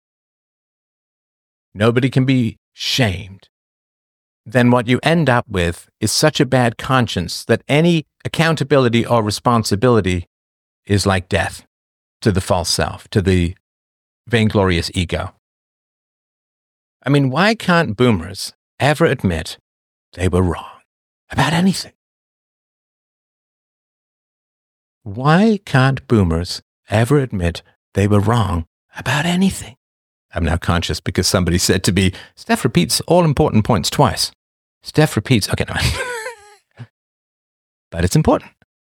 nobody can be shamed, then what you end up with is such a bad conscience that any accountability or responsibility is like death to the false self, to the vainglorious ego. I mean, why can't boomers ever admit they were wrong about anything? Why can't boomers ever admit they were wrong about anything? I'm now conscious because somebody said to me, Steph repeats all important points twice. Steph repeats, okay, no. But it's important.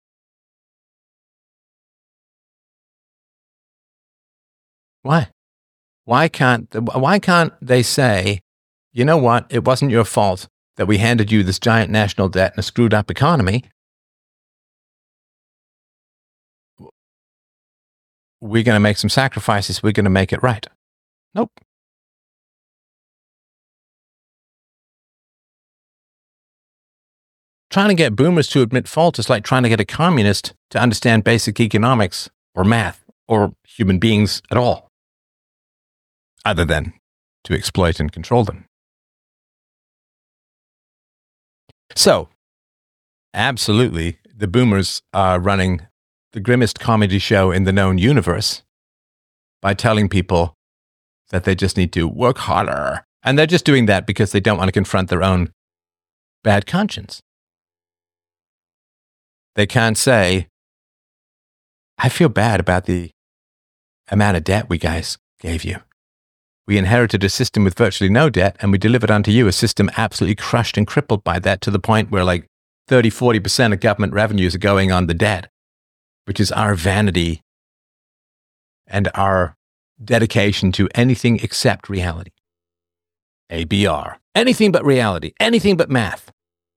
Why? Why can't they say, you know what, it wasn't your fault that we handed you this giant national debt and a screwed up economy. We're going to make some sacrifices. We're going to make it right. Nope. Trying to get boomers to admit fault is like trying to get a communist to understand basic economics or math or human beings at all, other than to exploit and control them. So, absolutely, the boomers are running the grimmest comedy show in the known universe by telling people that they just need to work harder. And they're just doing that because they don't want to confront their own bad conscience. They can't say, I feel bad about the amount of debt we guys gave you. We inherited a system with virtually no debt, and we delivered onto you a system absolutely crushed and crippled by that to the point where like 30, 40% of government revenues are going on the debt, which is our vanity and our dedication to anything except reality. ABR. Anything but reality. Anything but math.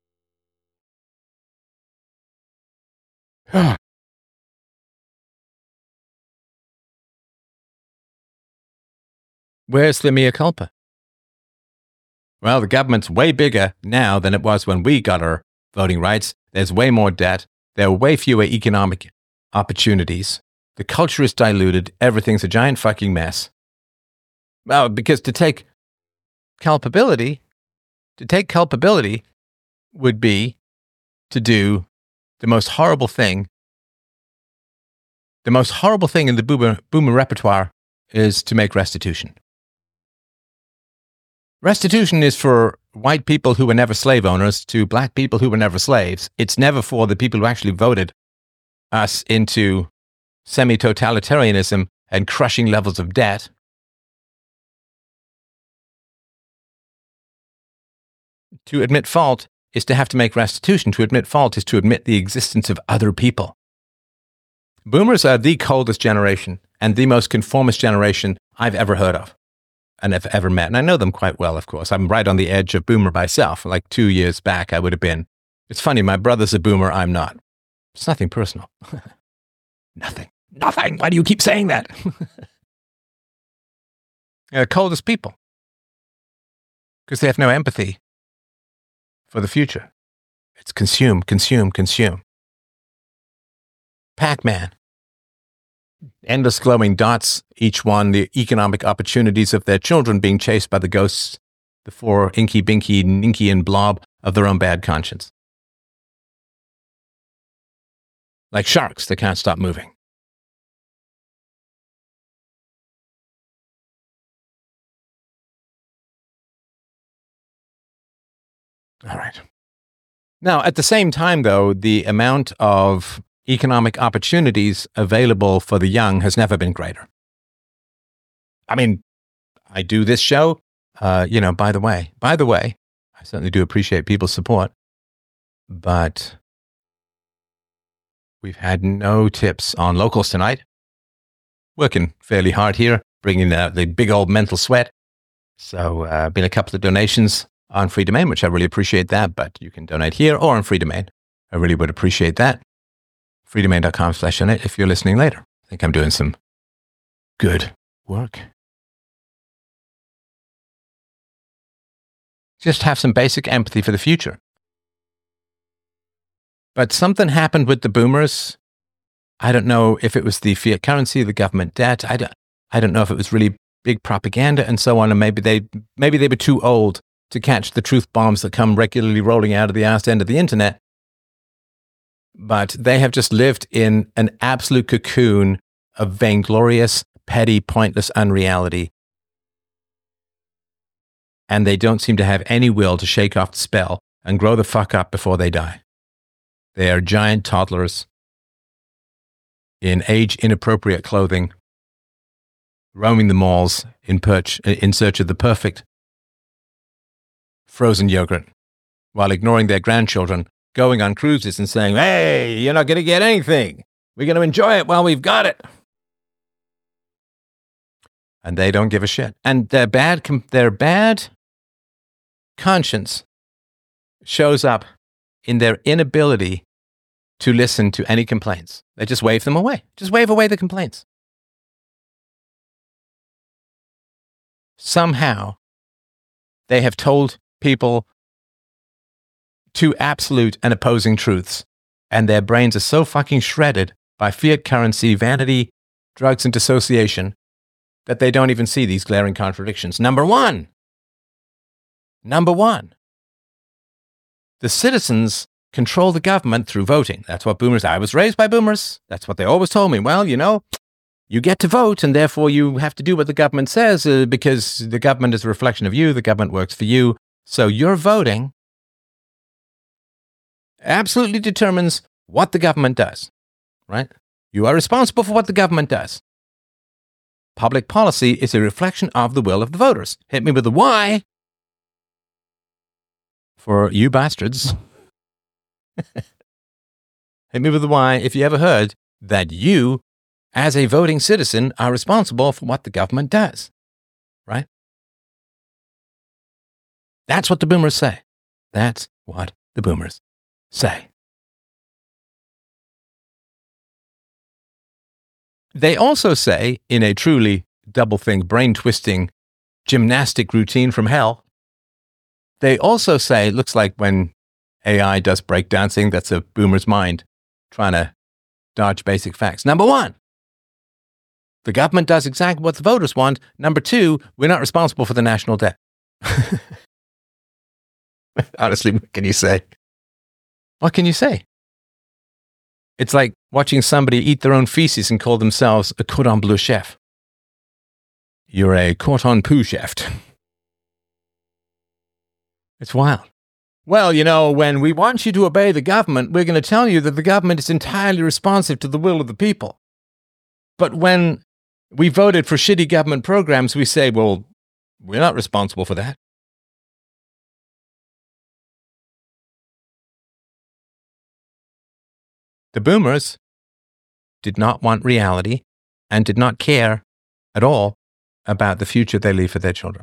Where's the mea culpa? Well, the government's way bigger now than it was when we got our voting rights. There's way more debt. There are way fewer economic opportunities. The culture is diluted. Everything's a giant fucking mess. Well, because to take culpability would be to do the most horrible thing. The most horrible thing in the boomer repertoire is to make restitution. Restitution is for white people who were never slave owners to black people who were never slaves. It's never for the people who actually voted us into semi-totalitarianism and crushing levels of debt. To admit fault is to have to make restitution. To admit fault is to admit the existence of other people. Boomers are the coldest generation and the most conformist generation I've ever heard of and have ever met. And I know them quite well, of course. I'm right on the edge of boomer myself. Like 2 years back, I would have been. It's funny, my brother's a boomer, I'm not. It's nothing personal. Nothing. Why do you keep saying that? Coldest people. Because they have no empathy for the future. It's consume. Pac-Man. Endless glowing dots, each one the economic opportunities of their children being chased by the ghosts, the four Inky, Binky, Ninky, and Blob of their own bad conscience. Like sharks that can't stop moving. All right. Now, at the same time, though, the amount of economic opportunities available for the young has never been greater. I mean, I do this show, by the way, I certainly do appreciate people's support, but we've had no tips on locals tonight. Working fairly hard here, bringing the big old mental sweat. So, been a couple of donations on Free Domain, which I really appreciate that, but you can donate here or on Free Domain. I really would appreciate that. freedomain.com/donate if you're listening later. I think I'm doing some good work. Just have some basic empathy for the future. But something happened with the boomers. I don't know if it was the fiat currency, the government debt. I don't know if it was really big propaganda and so on, and maybe they were too old to catch the truth bombs that come regularly rolling out of the arse end of the internet. But they have just lived in an absolute cocoon of vainglorious, petty, pointless unreality. And they don't seem to have any will to shake off the spell and grow the fuck up before they die. They are giant toddlers in age-inappropriate clothing, roaming the malls in search of the perfect frozen yogurt, while ignoring their grandchildren, going on cruises and saying, "Hey, you're not going to get anything. We're going to enjoy it while we've got it." And they don't give a shit. And their bad conscience shows up in their inability to listen to any complaints. They just wave them away. Just wave away the complaints. Somehow, they have told people two absolute and opposing truths, and their brains are so fucking shredded by fiat currency, vanity, drugs, and dissociation that they don't even see these glaring contradictions. Number one, the citizens control the government through voting. That's what boomers, I was raised by boomers. That's what they always told me. Well, you get to vote, and therefore you have to do what the government says because the government is a reflection of you. The government works for you. So your voting absolutely determines what the government does, right? You are responsible for what the government does. Public policy is a reflection of the will of the voters. Hit me with the why for you bastards. Hit me with the why if you ever heard that you, as a voting citizen, are responsible for what the government does, right? That's what the boomers say. That's what the boomers say. They also say, in a truly double-think, brain-twisting gymnastic routine from hell, they also say, looks like when AI does breakdancing, that's a boomer's mind trying to dodge basic facts. Number one, the government does exactly what the voters want. Number two, we're not responsible for the national debt. Honestly, what can you say? What can you say? It's like watching somebody eat their own feces and call themselves a cordon bleu chef. You're a cordon bleu chef. It's wild. Well, you know, when we want you to obey the government, we're going to tell you that the government is entirely responsive to the will of the people. But when we voted for shitty government programs, we say, well, we're not responsible for that. The boomers did not want reality and did not care at all about the future they leave for their children.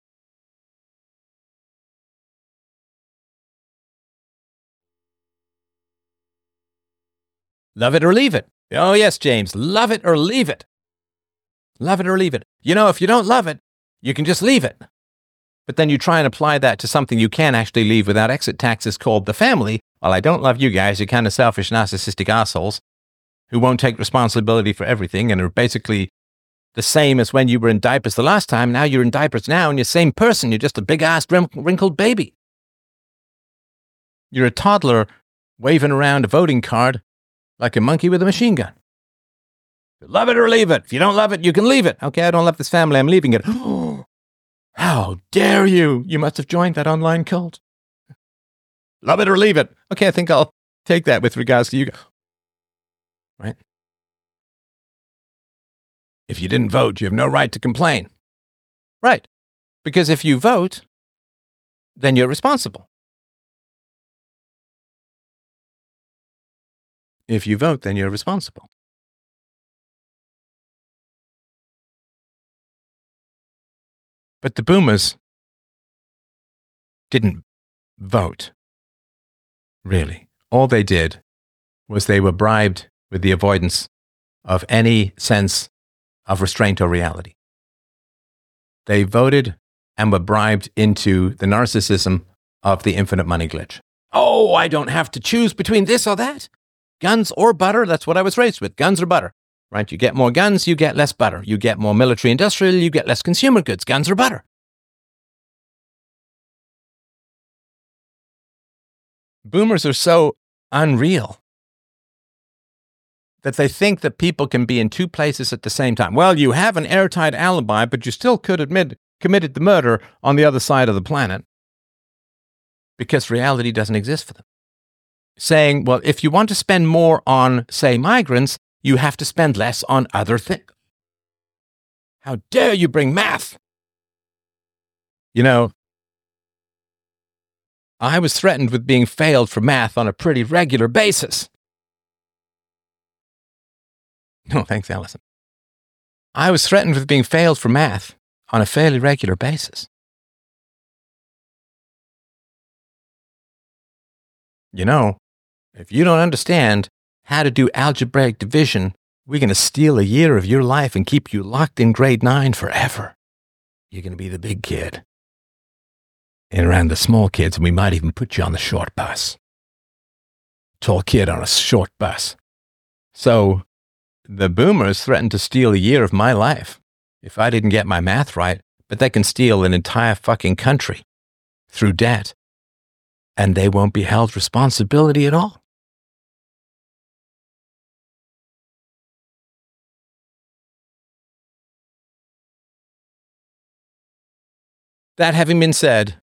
Love it or leave it. Oh, yes, James. Love it or leave it. Love it or leave it. You know, if you don't love it, you can just leave it. But then you try and apply that to something you can actually leave without exit taxes called the family. Well, I don't love you guys. You're kind of selfish, narcissistic assholes who won't take responsibility for everything and are basically the same as when you were in diapers the last time. Now you're in diapers now and you're the same person. You're just a big-ass wrinkled baby. You're a toddler waving around a voting card like a monkey with a machine gun. Love it or leave it. If you don't love it, you can leave it. Okay, I don't love this family. I'm leaving it. How dare you? You must have joined that online cult. Love it or leave it. Okay, I think I'll take that with regards to you. Right? If you didn't vote, you have no right to complain. Right. Because if you vote, then you're responsible. If you vote, then you're responsible. But the boomers didn't vote, really. All they did was they were bribed with the avoidance of any sense of restraint or reality. They voted and were bribed into the narcissism of the infinite money glitch. Oh, I don't have to choose between this or that. Guns or butter, that's what I was raised with. Guns or butter. Right? You get more guns, you get less butter. You get more military industrial, you get less consumer goods. Guns or butter. Boomers are so unreal that they think that people can be in two places at the same time. Well, you have an airtight alibi, but you still could admit committed the murder on the other side of the planet because reality doesn't exist for them. Saying, well, if you want to spend more on, say, migrants, you have to spend less on other things. How dare you bring math? You know, I was threatened with being failed for math on a pretty regular basis. No, thanks, Allison. I was threatened with being failed for math on a fairly regular basis. You know, if you don't understand how to do algebraic division, we're going to steal a year of your life and keep you locked in grade 9 forever. You're going to be the big kid. And around the small kids, and we might even put you on the short bus. Tall kid on a short bus. So the boomers threatened to steal a year of my life if I didn't get my math right, but they can steal an entire fucking country through debt, and they won't be held responsibility at all. That having been said,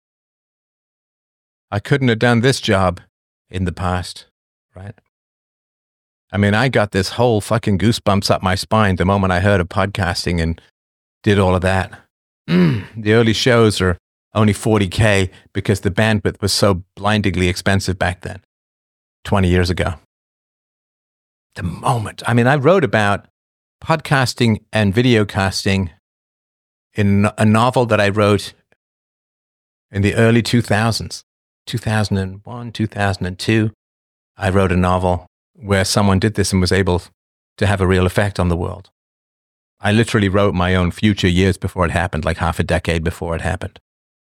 I couldn't have done this job in the past, right? I mean, I got this whole fucking goosebumps up my spine the moment I heard of podcasting and did all of that. The early shows are only $40K because the bandwidth was so blindingly expensive back then, 20 years ago. The moment, I mean, I wrote about podcasting and videocasting in a novel that I wrote In the early 2000s, 2001, 2002, I wrote a novel where someone did this and was able to have a real effect on the world. I literally wrote my own future years before it happened, like half a decade before it happened.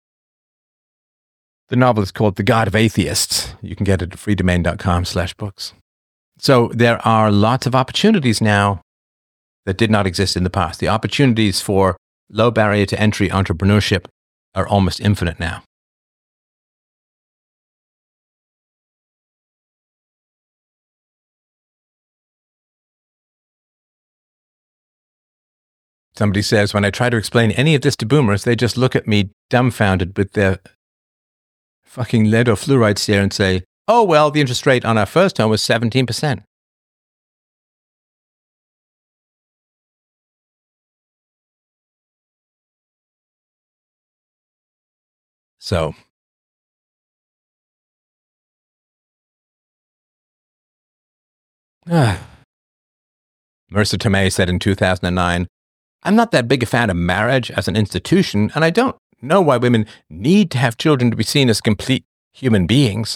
The novel is called The God of Atheists. You can get it at freedomain.com/books. So there are lots of opportunities now that did not exist in the past. The opportunities for low barrier to entry entrepreneurship are almost infinite now. Somebody says, when I try to explain any of this to boomers, they just look at me dumbfounded with their fucking lead or fluoride stare and say, oh, well, the interest rate on our first home was 17%. So, Marissa Tomei said in 2009, I'm not that big a fan of marriage as an institution, and I don't know why women need to have children to be seen as complete human beings.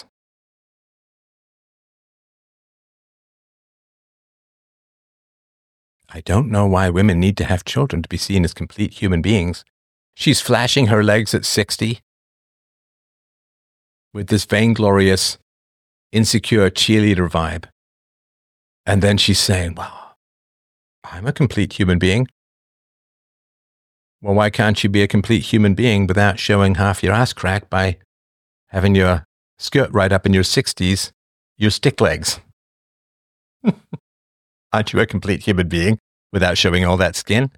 I don't know why women need to have children to be seen as complete human beings. She's flashing her legs at 60 with this vainglorious, insecure cheerleader vibe. And then she's saying, well, I'm a complete human being. Well, why can't you be a complete human being without showing half your ass crack by having your skirt right up in your 60s, your stick legs? Aren't you a complete human being without showing all that skin?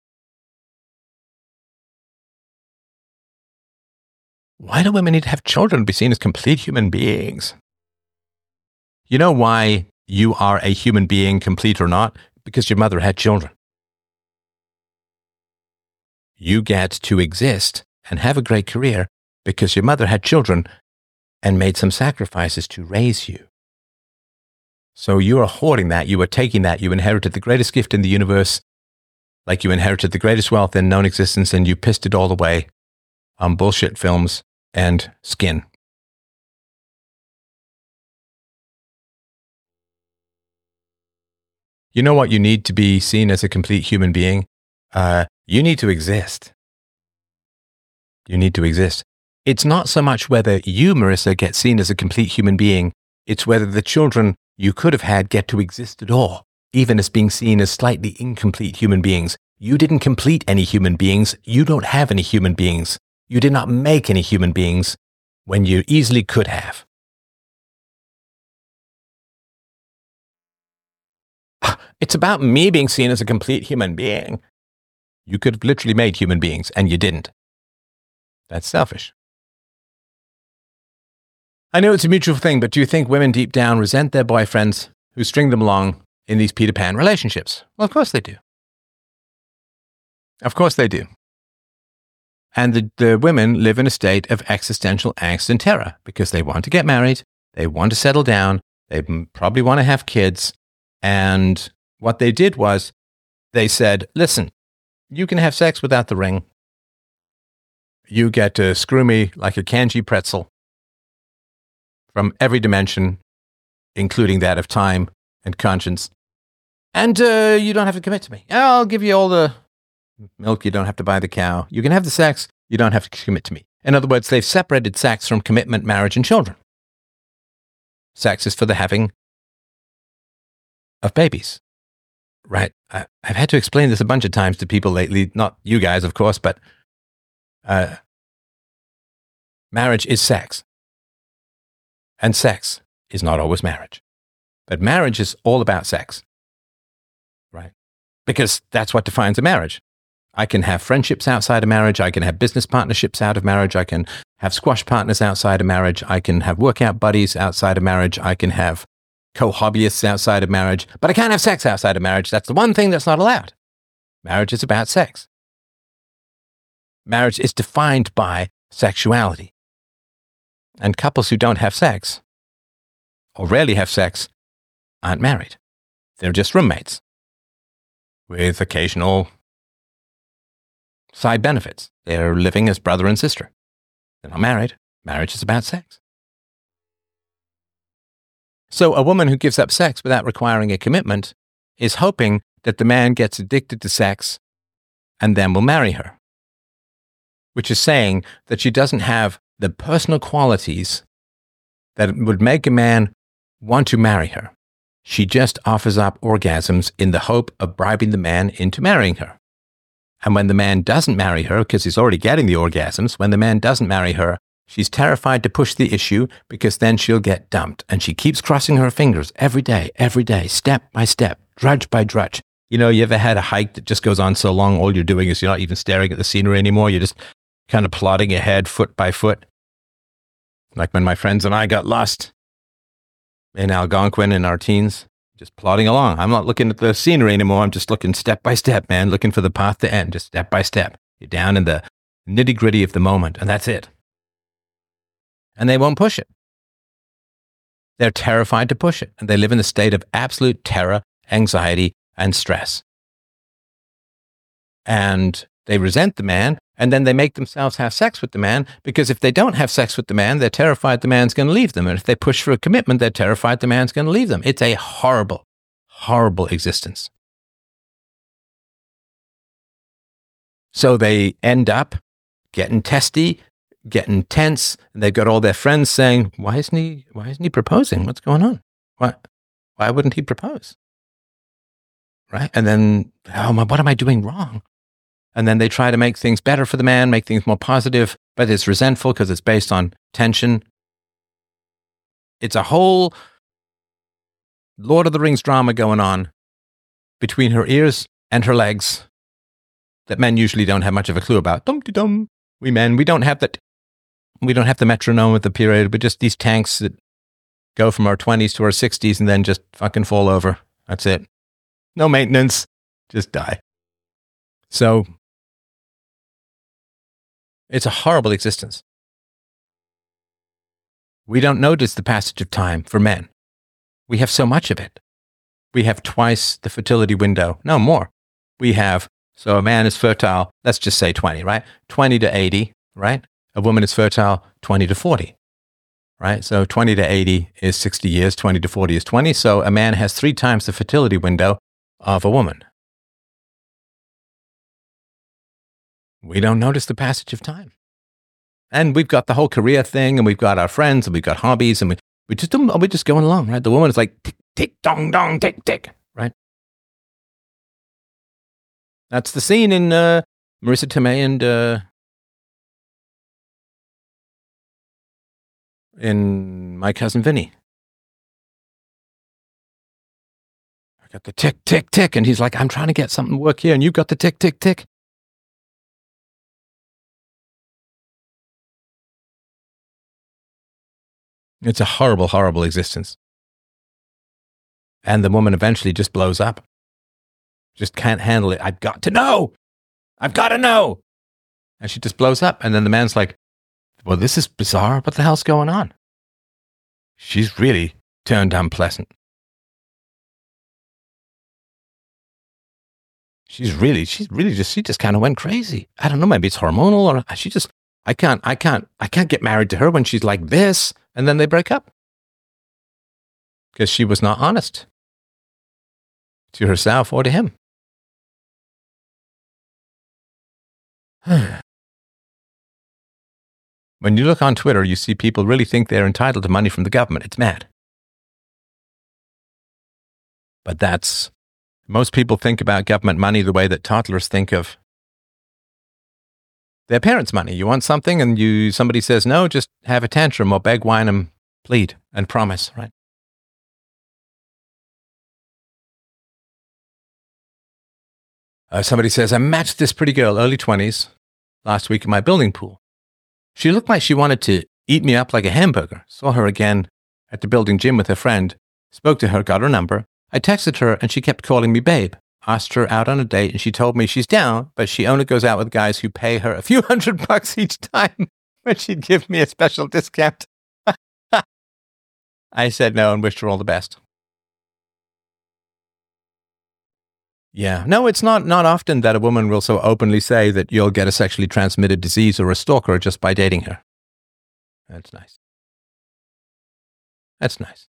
Why do women need to have children to be seen as complete human beings? You know why you are a human being, complete or not? Because your mother had children. You get to exist and have a great career because your mother had children and made some sacrifices to raise you. So you are hoarding that, you are taking that, you inherited the greatest gift in the universe, like you inherited the greatest wealth in known existence, and you pissed it all away on bullshit films and skin. You know what you need to be seen as a complete human being? You need to exist. You need to exist. It's not so much whether you, Marissa, get seen as a complete human being. It's whether the children you could have had get to exist at all, even as being seen as slightly incomplete human beings. You didn't complete any human beings. You don't have any human beings. You did not make any human beings when you easily could have. It's about me being seen as a complete human being. You could have literally made human beings, and you didn't. That's selfish. I know it's a mutual thing, but do you think women deep down resent their boyfriends who string them along in these Peter Pan relationships? Well, of course they do. Of course they do. And the women live in a state of existential angst and terror because they want to get married, they want to settle down, they probably want to have kids. And what they did was they said, listen, you can have sex without the ring. You get to screw me like a kanji pretzel from every dimension, including that of time and conscience. And you don't have to commit to me. I'll give you all the milk. You don't have to buy the cow. You can have the sex. You don't have to commit to me. In other words, they've separated sex from commitment, marriage, and children. Sex is for the having of babies. Right. I've had to explain this a bunch of times to people lately, not you guys, of course, but marriage is sex. And sex is not always marriage. But marriage is all about sex. Right? Because that's what defines a marriage. I can have friendships outside of marriage. I can have business partnerships out of marriage. I can have squash partners outside of marriage. I can have workout buddies outside of marriage. I can have co-hobbyists outside of marriage, but I can't have sex outside of marriage. That's the one thing that's not allowed. Marriage is about sex. Marriage is defined by sexuality. And couples who don't have sex, or rarely have sex, aren't married. They're just roommates with occasional side benefits. They're living as brother and sister. They're not married. Marriage is about sex. So a woman who gives up sex without requiring a commitment is hoping that the man gets addicted to sex and then will marry her, which is saying that she doesn't have the personal qualities that would make a man want to marry her. She just offers up orgasms in the hope of bribing the man into marrying her. And when the man doesn't marry her, because he's already getting the orgasms, when the man doesn't marry her, she's terrified to push the issue because then she'll get dumped. And she keeps crossing her fingers every day, step by step, drudge by drudge. You know, you ever had a hike that just goes on so long, all you're doing is you're not even staring at the scenery anymore. You're just kind of plodding ahead foot by foot. Like when my friends and I got lost in Algonquin in our teens, just plodding along. I'm not looking at the scenery anymore. I'm just looking step by step, man, looking for the path to end, just step by step. You're down in the nitty gritty of the moment, and that's it. And they won't push it. They're terrified to push it, and they live in a state of absolute terror, anxiety, and stress. And they resent the man, and then they make themselves have sex with the man, because if they don't have sex with the man, they're terrified the man's going to leave them. And if they push for a commitment, they're terrified the man's going to leave them. It's a horrible, horrible existence. So they end up getting testy, getting tense, and they've got all their friends saying, why isn't he proposing? What's going on? Why wouldn't he propose? Right? And then, what am I doing wrong? And then they try to make things better for the man, make things more positive, but it's resentful because it's based on tension. It's a whole Lord of the Rings drama going on between her ears and her legs that men usually don't have much of a clue about. Dum-de-dum. We men, we don't have that. We don't have the metronome at the period, but just these tanks that go from our 20s to our 60s and then just fucking fall over. That's it. No maintenance. Just die. So it's a horrible existence. We don't notice the passage of time for men. We have so much of it. We have twice the fertility window. No, more. We have, so a man is fertile, let's just say 20, right? 20 to 80, right? A woman is fertile 20 to 40, right? So 20 to 80 is 60 years, 20 to 40 is 20. So a man has 3 times the fertility window of a woman. We don't notice the passage of time. And we've got the whole career thing, and we've got our friends, and we've got hobbies, and we're just going along, right? The woman is like, tick, tick, dong, dong, tick, tick, right? That's the scene in Marissa Tomei and in My Cousin Vinny. I got the tick, tick, tick, and he's like, I'm trying to get something to work here, and you've got the tick, tick, tick. It's a horrible, horrible existence. And the woman eventually just blows up. Just can't handle it. I've got to know. I've got to know. And she just blows up. And then the man's like, well, this is bizarre. What the hell's going on? She's really turned unpleasant. She just kind of went crazy. I don't know. Maybe it's hormonal, or I can't get married to her when she's like this. And then they break up because she was not honest to herself or to him. When you look on Twitter, you see people really think they're entitled to money from the government. It's mad. But most people think about government money the way that toddlers think of their parents' money. You want something and somebody says no, just have a tantrum or beg, whine, and plead and promise, right? Somebody says, I matched this pretty girl, early 20s, last week in my building pool. She looked like she wanted to eat me up like a hamburger. Saw her again at the building gym with her friend. Spoke to her, got her number. I texted her and she kept calling me babe. Asked her out on a date and she told me she's down, but she only goes out with guys who pay her a few $100 each time, but she'd give me a special discount. I said no and wished her all the best. Yeah. No, it's not often that a woman will so openly say that you'll get a sexually transmitted disease or a stalker just by dating her. That's nice. That's nice.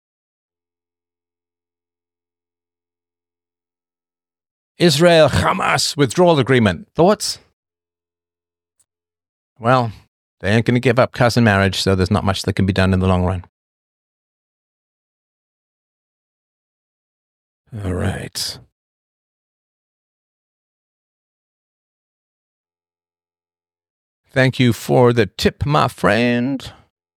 Israel-Hamas withdrawal agreement. Thoughts? Well, they ain't going to give up cousin marriage, so there's not much that can be done in the long run. All right. Thank you for the tip, my friend.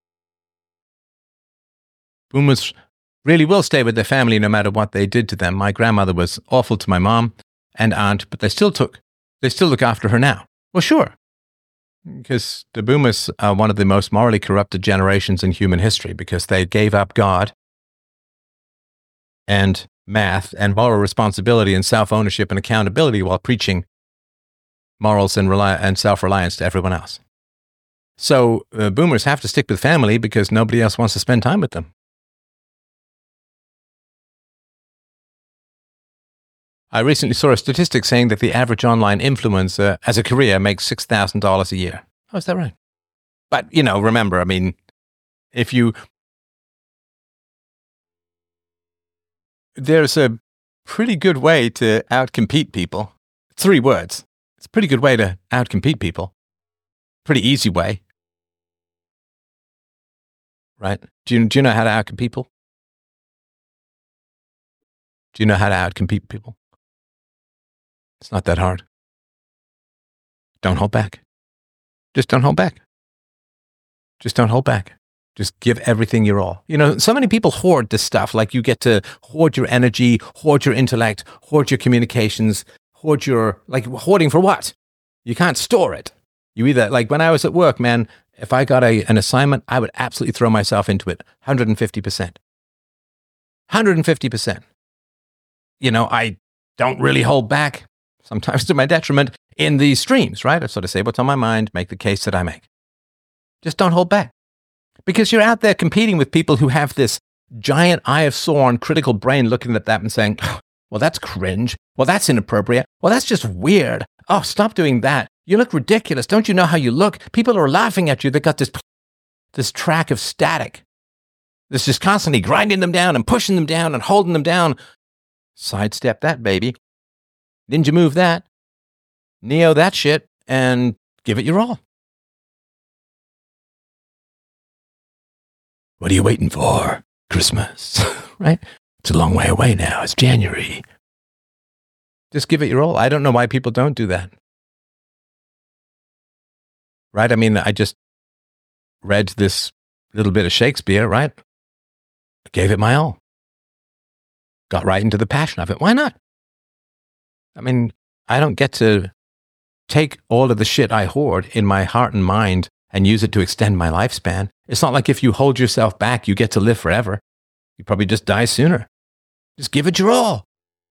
Boomers really will stay with their family no matter what they did to them. My grandmother was awful to my mom and aunt, but they still look after her now. Well, sure. Because the boomers are one of the most morally corrupted generations in human history because they gave up God and math and moral responsibility and self-ownership and accountability while preaching morals and self-reliance to everyone else. So boomers have to stick with family because nobody else wants to spend time with them. I recently saw a statistic saying that the average online influencer as a career makes $6,000 a year. Oh, is that right? But, remember, there's a pretty good way to outcompete people. 3 words. It's a pretty good way to outcompete people. Pretty easy way. Right? Do you know how to outcompete people? Do you know how to outcompete people? It's not that hard. Don't hold back. Just don't hold back. Just don't hold back. Just give everything your all. So many people hoard this stuff. Like you get to hoard your energy, hoard your intellect, hoard your communications, hoarding for what? You can't store it. You either, like when I was at work, man, if I got an assignment, I would absolutely throw myself into it. 150%. 150%. I don't really hold back, sometimes to my detriment, in these streams, right? I sort of say what's on my mind, make the case that I make. Just don't hold back. Because you're out there competing with people who have this giant eye of Sauron critical brain looking at that and saying, oh, well, that's cringe. Well, that's inappropriate. Well, that's just weird. Oh, stop doing that. You look ridiculous. Don't you know how you look? People are laughing at you. They've got this track of static. This just constantly grinding them down and pushing them down and holding them down. Sidestep that, baby. Ninja move that. Neo that shit and give it your all. What are you waiting for? Christmas, right? It's a long way away now. It's January. Just give it your all. I don't know why people don't do that. Right? I just read this little bit of Shakespeare, right? I gave it my all. Got right into the passion of it. Why not? I don't get to take all of the shit I hoard in my heart and mind and use it to extend my lifespan. It's not like if you hold yourself back, you get to live forever. You probably just die sooner. Just give it your all.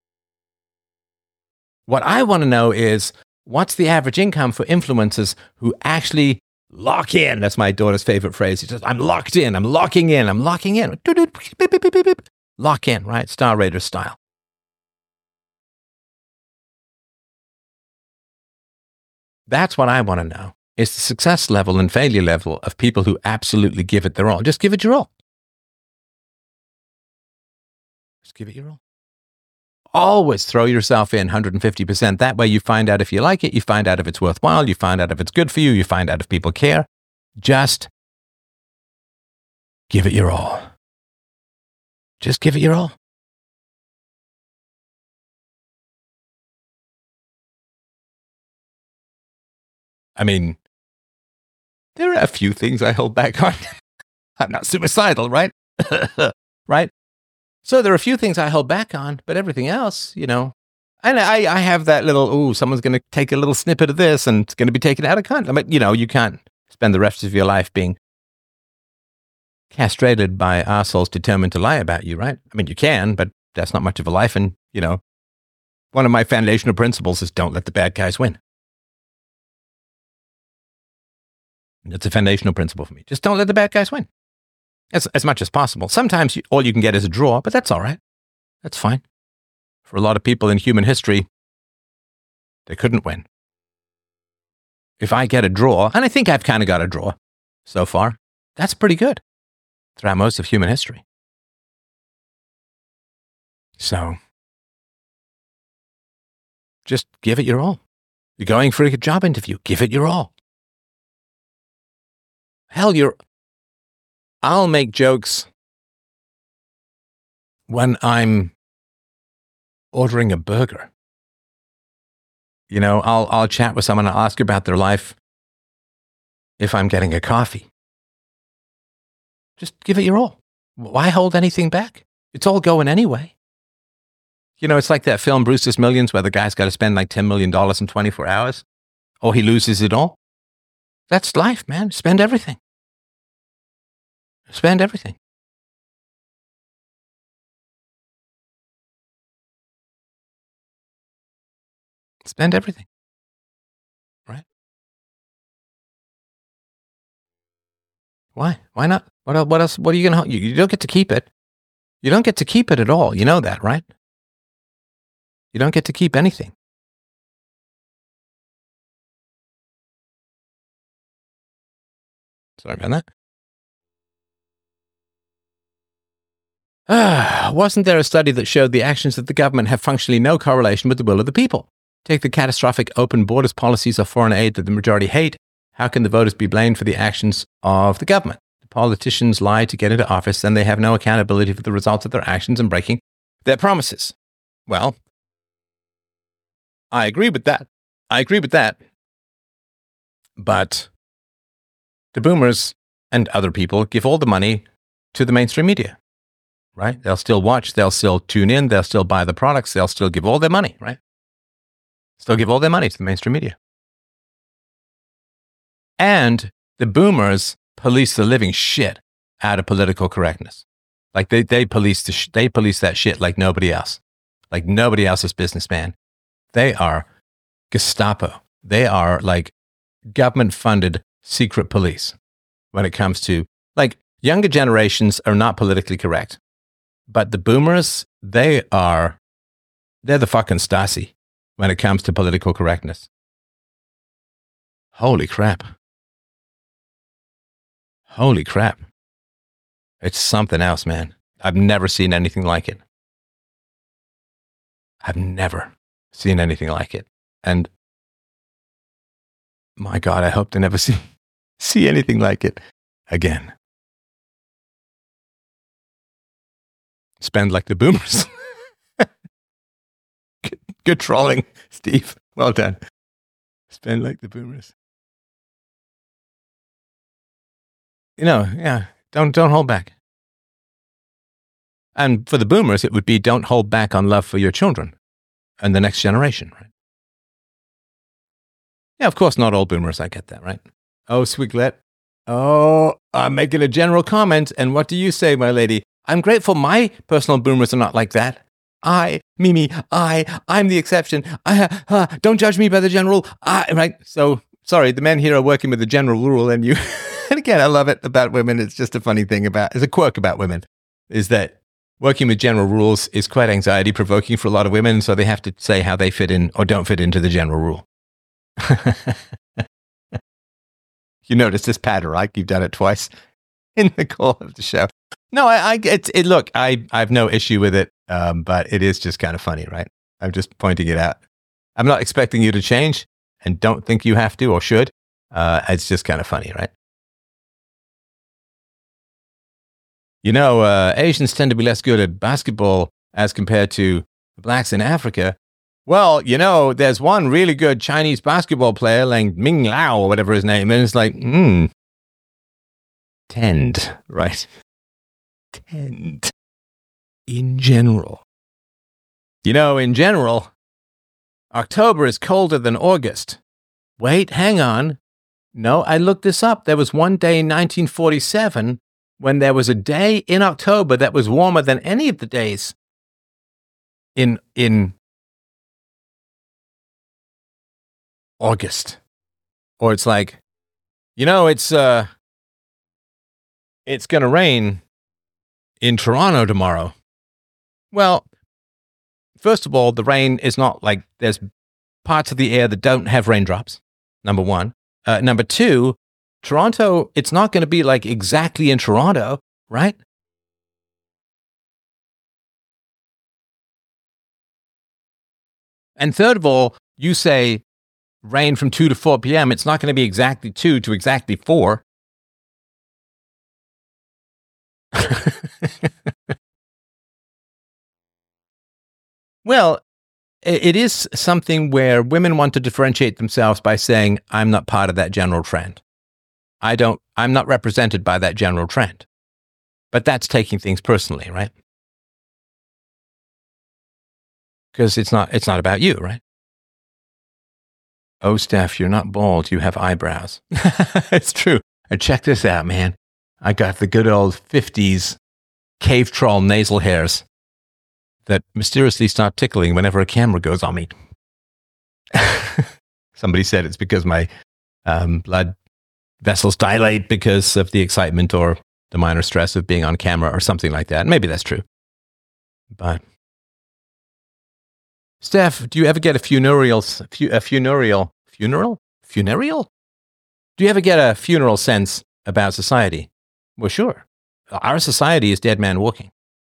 What I want to know is, what's the average income for influencers who actually lock in? That's my daughter's favorite phrase. She says, I'm locked in. I'm locking in. I'm locking in. Lock in, right? Star Raiders style. That's what I want to know. Is the success level and failure level of people who absolutely give it their all. Just give it your all. Just give it your all. Always throw yourself in 150%. That way you find out if you like it, you find out if it's worthwhile, you find out if it's good for you, you find out if people care. Just give it your all. Just give it your all. There are a few things I hold back on. I'm not suicidal, right? Right? So there are a few things I hold back on, but everything else, and I have that little, someone's going to take a little snippet of this and it's going to be taken out of context. You can't spend the rest of your life being castrated by assholes determined to lie about you, right? You can, but that's not much of a life. And, one of my foundational principles is don't let the bad guys win. It's a foundational principle for me. Just don't let the bad guys win. As much as possible. Sometimes all you can get is a draw, but that's all right. That's fine. For a lot of people in human history, they couldn't win. If I get a draw, and I think I've kind of got a draw so far, That's pretty good throughout most of human history. So just give it your all. You're going for a job interview. Give it your all. Hell, I'll make jokes when I'm ordering a burger. You know, I'll chat with someone, I'll ask about their life if I'm getting a coffee. Just give it your all. Why hold anything back? It's all going anyway. You know, it's like that film Brewster's Millions where the guy's got to spend like $10 million in 24 hours or he loses it all. That's life, man. Spend everything. Spend everything. Spend everything. Right? Why? Why not? What else? What are you going to... You don't get to keep it. You don't get to keep it at all. You know that, right? You don't get to keep anything. Sorry about that. Wasn't there a study that showed the actions of the government have functionally no correlation with the will of the people? Take the catastrophic open borders policies of foreign aid that the majority hate. How can the voters be blamed for the actions of the government? The politicians lie to get into office, and they have no accountability for the results of their actions and breaking their promises. Well, I agree with that. But the boomers and other people give all the money to the mainstream media, right? They'll still watch, they'll still tune in, they'll still buy the products, they'll still give all their money, right? Still give all their money to the mainstream media. And the boomers police the living shit out of political correctness. Like they police that shit like nobody else. Like nobody else's business, man. They are Gestapo. They are like government-funded secret police when it comes to, like, younger generations are not politically correct. But the boomers, they're the fucking Stasi when it comes to political correctness. Holy crap. Holy crap. It's something else, man. I've never seen anything like it. I've never seen anything like it. And my God, I hope to never see anything like it again. Spend like the boomers. Good trolling, Steve. Well done. Spend like the boomers. You know, yeah, don't hold back. And for the boomers, it would be don't hold back on love for your children and the next generation, right? Yeah, of course, not all boomers. I get that, right? Oh, Swiglet. Oh, I'm making a general comment. And what do you say, my lady? I'm grateful my personal boomers are not like that. I'm the exception. Don't judge me by the general. Right? So, sorry, the men here are working with the general rule, and you... And again, I love it about women. It's just a funny thing it's a quirk about women, is that working with general rules is quite anxiety provoking for a lot of women. So they have to say how they fit in or don't fit into the general rule. You notice this pattern, right? You've done it twice in the call of the show. No, look, I have no issue with it. But it is just kind of funny, right? I'm just pointing it out. I'm not expecting you to change and don't think you have to or should. It's just kind of funny, right? You know, Asians tend to be less good at basketball as compared to blacks in Africa. Well, you know, there's one really good Chinese basketball player, like Ming Lao or whatever his name is. Like, tend, right? Tend. In general. You know, in general, October is colder than August. Wait, hang on. No, I looked this up. There was one day in 1947 when there was a day in October that was warmer than any of the days in August. Or it's like, you know, it's going to rain in Toronto tomorrow. Well, first of all, the rain is not like there's parts of the air that don't have raindrops, number one. Number two, Toronto, it's not going to be like exactly in Toronto, right? And third of all, you say rain from 2 to 4 p.m. It's not going to be exactly 2 to exactly 4. Well, it is something where women want to differentiate themselves by saying, I'm not part of that general trend. I'm not represented by that general trend. But that's taking things personally, right? Because it's not about you, right? Oh, Steph, you're not bald. You have eyebrows. It's true. And check this out, man. I got the good old 50s cave troll nasal hairs that mysteriously start tickling whenever a camera goes on me. Somebody said it's because my blood vessels dilate because of the excitement or the minor stress of being on camera or something like that. Maybe that's true. But Steph, do you ever get a funereal? Do you ever get a funeral sense about society? Well, sure. Our society is dead man walking.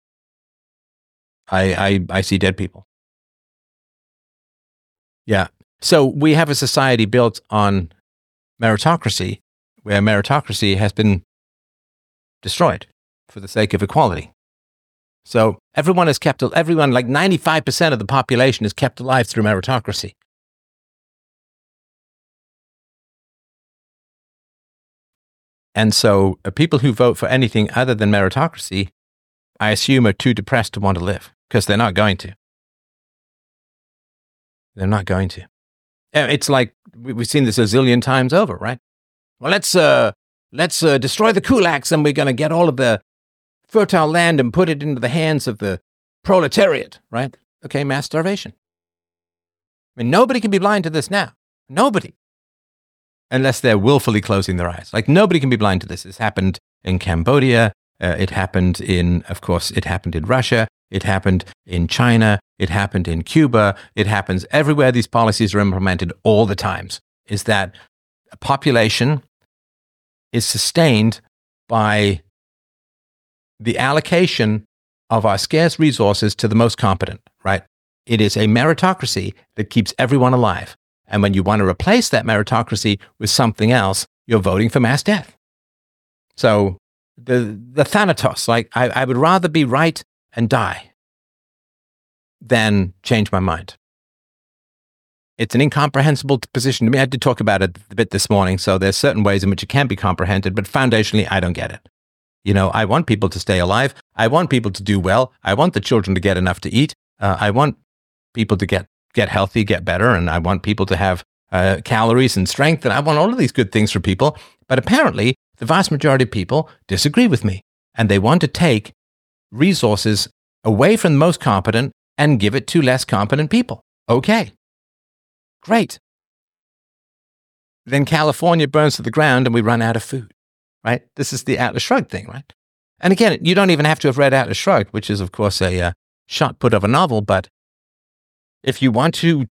I see dead people. Yeah. So we have a society built on meritocracy, where meritocracy has been destroyed for the sake of equality. So everyone, like 95% of the population is kept alive through meritocracy. And so people who vote for anything other than meritocracy, I assume, are too depressed to want to live, because they're not going to. They're not going to. It's like we've seen this a zillion times over, right? Well, let's destroy the kulaks, and we're going to get all of the fertile land and put it into the hands of the proletariat, right? Okay, mass starvation. I mean, nobody can be blind to this now. Nobody. Unless they're willfully closing their eyes. Like, nobody can be blind to this. This happened in Cambodia. It happened in Russia. It happened in China. It happened in Cuba. It happens everywhere these policies are implemented all the times, is that a population is sustained by the allocation of our scarce resources to the most competent, right? It is a meritocracy that keeps everyone alive. And when you want to replace that meritocracy with something else, you're voting for mass death. So the Thanatos, like, I would rather be right and die than change my mind. It's an incomprehensible position to me. I did talk about it a bit this morning, so there's certain ways in which it can be comprehended, but foundationally, I don't get it. You know, I want people to stay alive. I want people to do well. I want the children to get enough to eat. I want people to get healthy, get better, and I want people to have calories and strength, and I want all of these good things for people. But apparently, the vast majority of people disagree with me, and they want to take resources away from the most competent and give it to less competent people. Okay, great. Then California burns to the ground and we run out of food, right? This is the Atlas Shrugged thing, right? And again, you don't even have to have read Atlas Shrugged, which is, of course, a shot put of a novel, but if you want to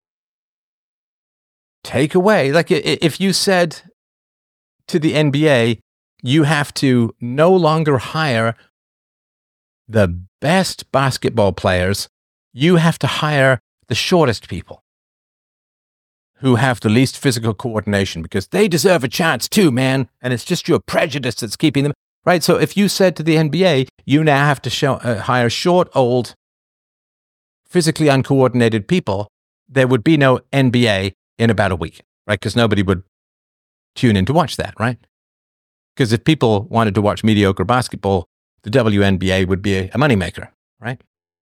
take away, like if you said to the NBA, you have to no longer hire the best basketball players, you have to hire the shortest people who have the least physical coordination because they deserve a chance too, man. And it's just your prejudice that's keeping them, right? So if you said to the NBA, you now have to hire short, old, physically uncoordinated people, there would be no NBA in about a week, right? Because nobody would tune in to watch that, right? Because if people wanted to watch mediocre basketball, the WNBA would be a moneymaker, right?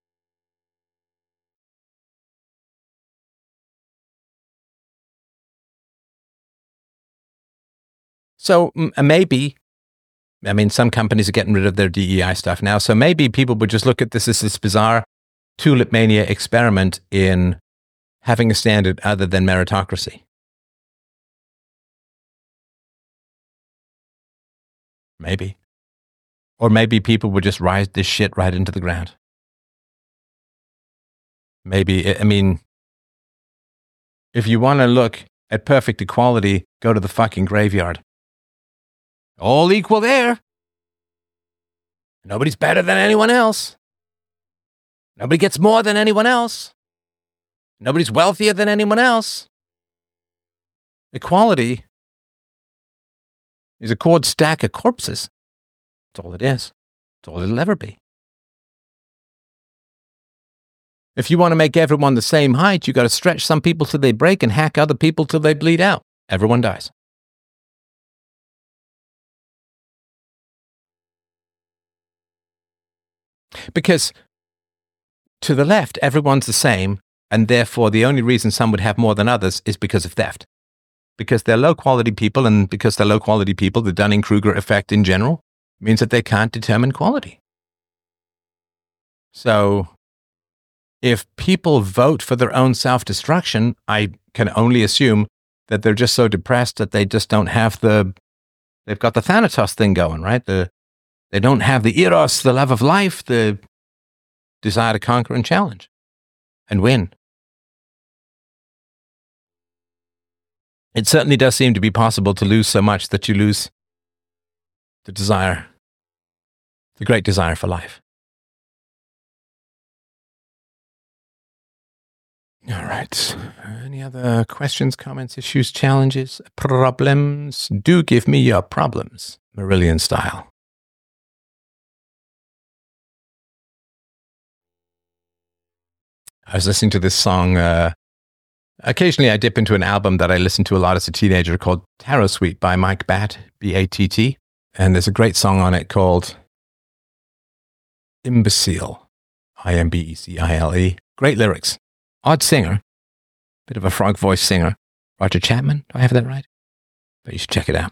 So maybe, I mean, some companies are getting rid of their DEI stuff now, so maybe people would just look at this as this bizarre tulip mania experiment in having a standard other than meritocracy. Maybe. Or maybe people would just ride this shit right into the ground. Maybe, I mean, if you want to look at perfect equality, go to the fucking graveyard. All equal there. Nobody's better than anyone else. Nobody gets more than anyone else. Nobody's wealthier than anyone else. Equality is a cored stack of corpses. That's all it is. That's all it'll ever be. If you want to make everyone the same height, you got to stretch some people till they break and hack other people till they bleed out. Everyone dies. Because to the left, everyone's the same, and therefore the only reason some would have more than others is because of theft. Because they're low-quality people, and because they're low-quality people, the Dunning-Kruger effect in general means that they can't determine quality. So if people vote for their own self-destruction, I can only assume that they're just so depressed that they just don't have they've got the Thanatos thing going, right? They don't have the eros, the love of life, the desire to conquer and challenge and win. It certainly does seem to be possible to lose so much that you lose the desire, the great desire for life. All right. Any other questions, comments, issues, challenges, problems? Do give me your problems, Marillion style. I was listening to this song. Occasionally I dip into an album that I listened to a lot as a teenager called Tarot Suite by Mike Batt, B-A-T-T. And there's a great song on it called Imbecile, I-M-B-E-C-I-L-E. Great lyrics. Odd singer. Bit of a frog voice singer. Roger Chapman. Do I have that right? But you should check it out.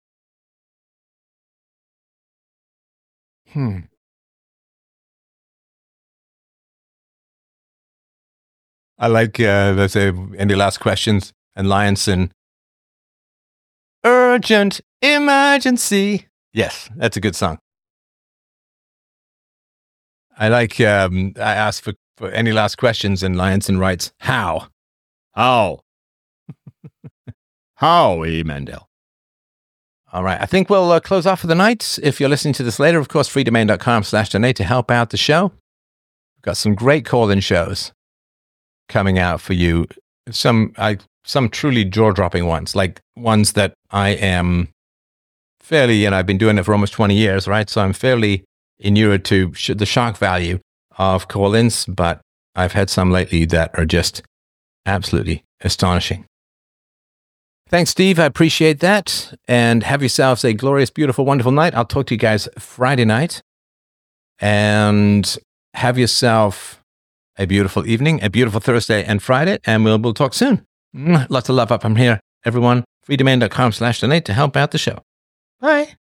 I like, let's say, any last questions, and Lionson. Urgent emergency. Yes, that's a good song. I like, I asked for any last questions, and Lionson writes, how? How? Howie Mandel. All right, I think we'll close off for the night. If you're listening to this later, of course, freedomain.com/donate to help out the show. We've got some great call-in shows coming out for you. Some truly jaw-dropping ones, like ones that I am fairly, I've been doing it for almost 20 years, right? So I'm fairly inured to the shock value of call-ins, but I've had some lately that are just absolutely astonishing. Thanks, Steve. I appreciate that. And have yourselves a glorious, beautiful, wonderful night. I'll talk to you guys Friday night. And have yourself a beautiful evening, a beautiful Thursday and Friday, and we'll talk soon. Lots of love up from here, everyone. freedomain.com/donate to help out the show. Bye.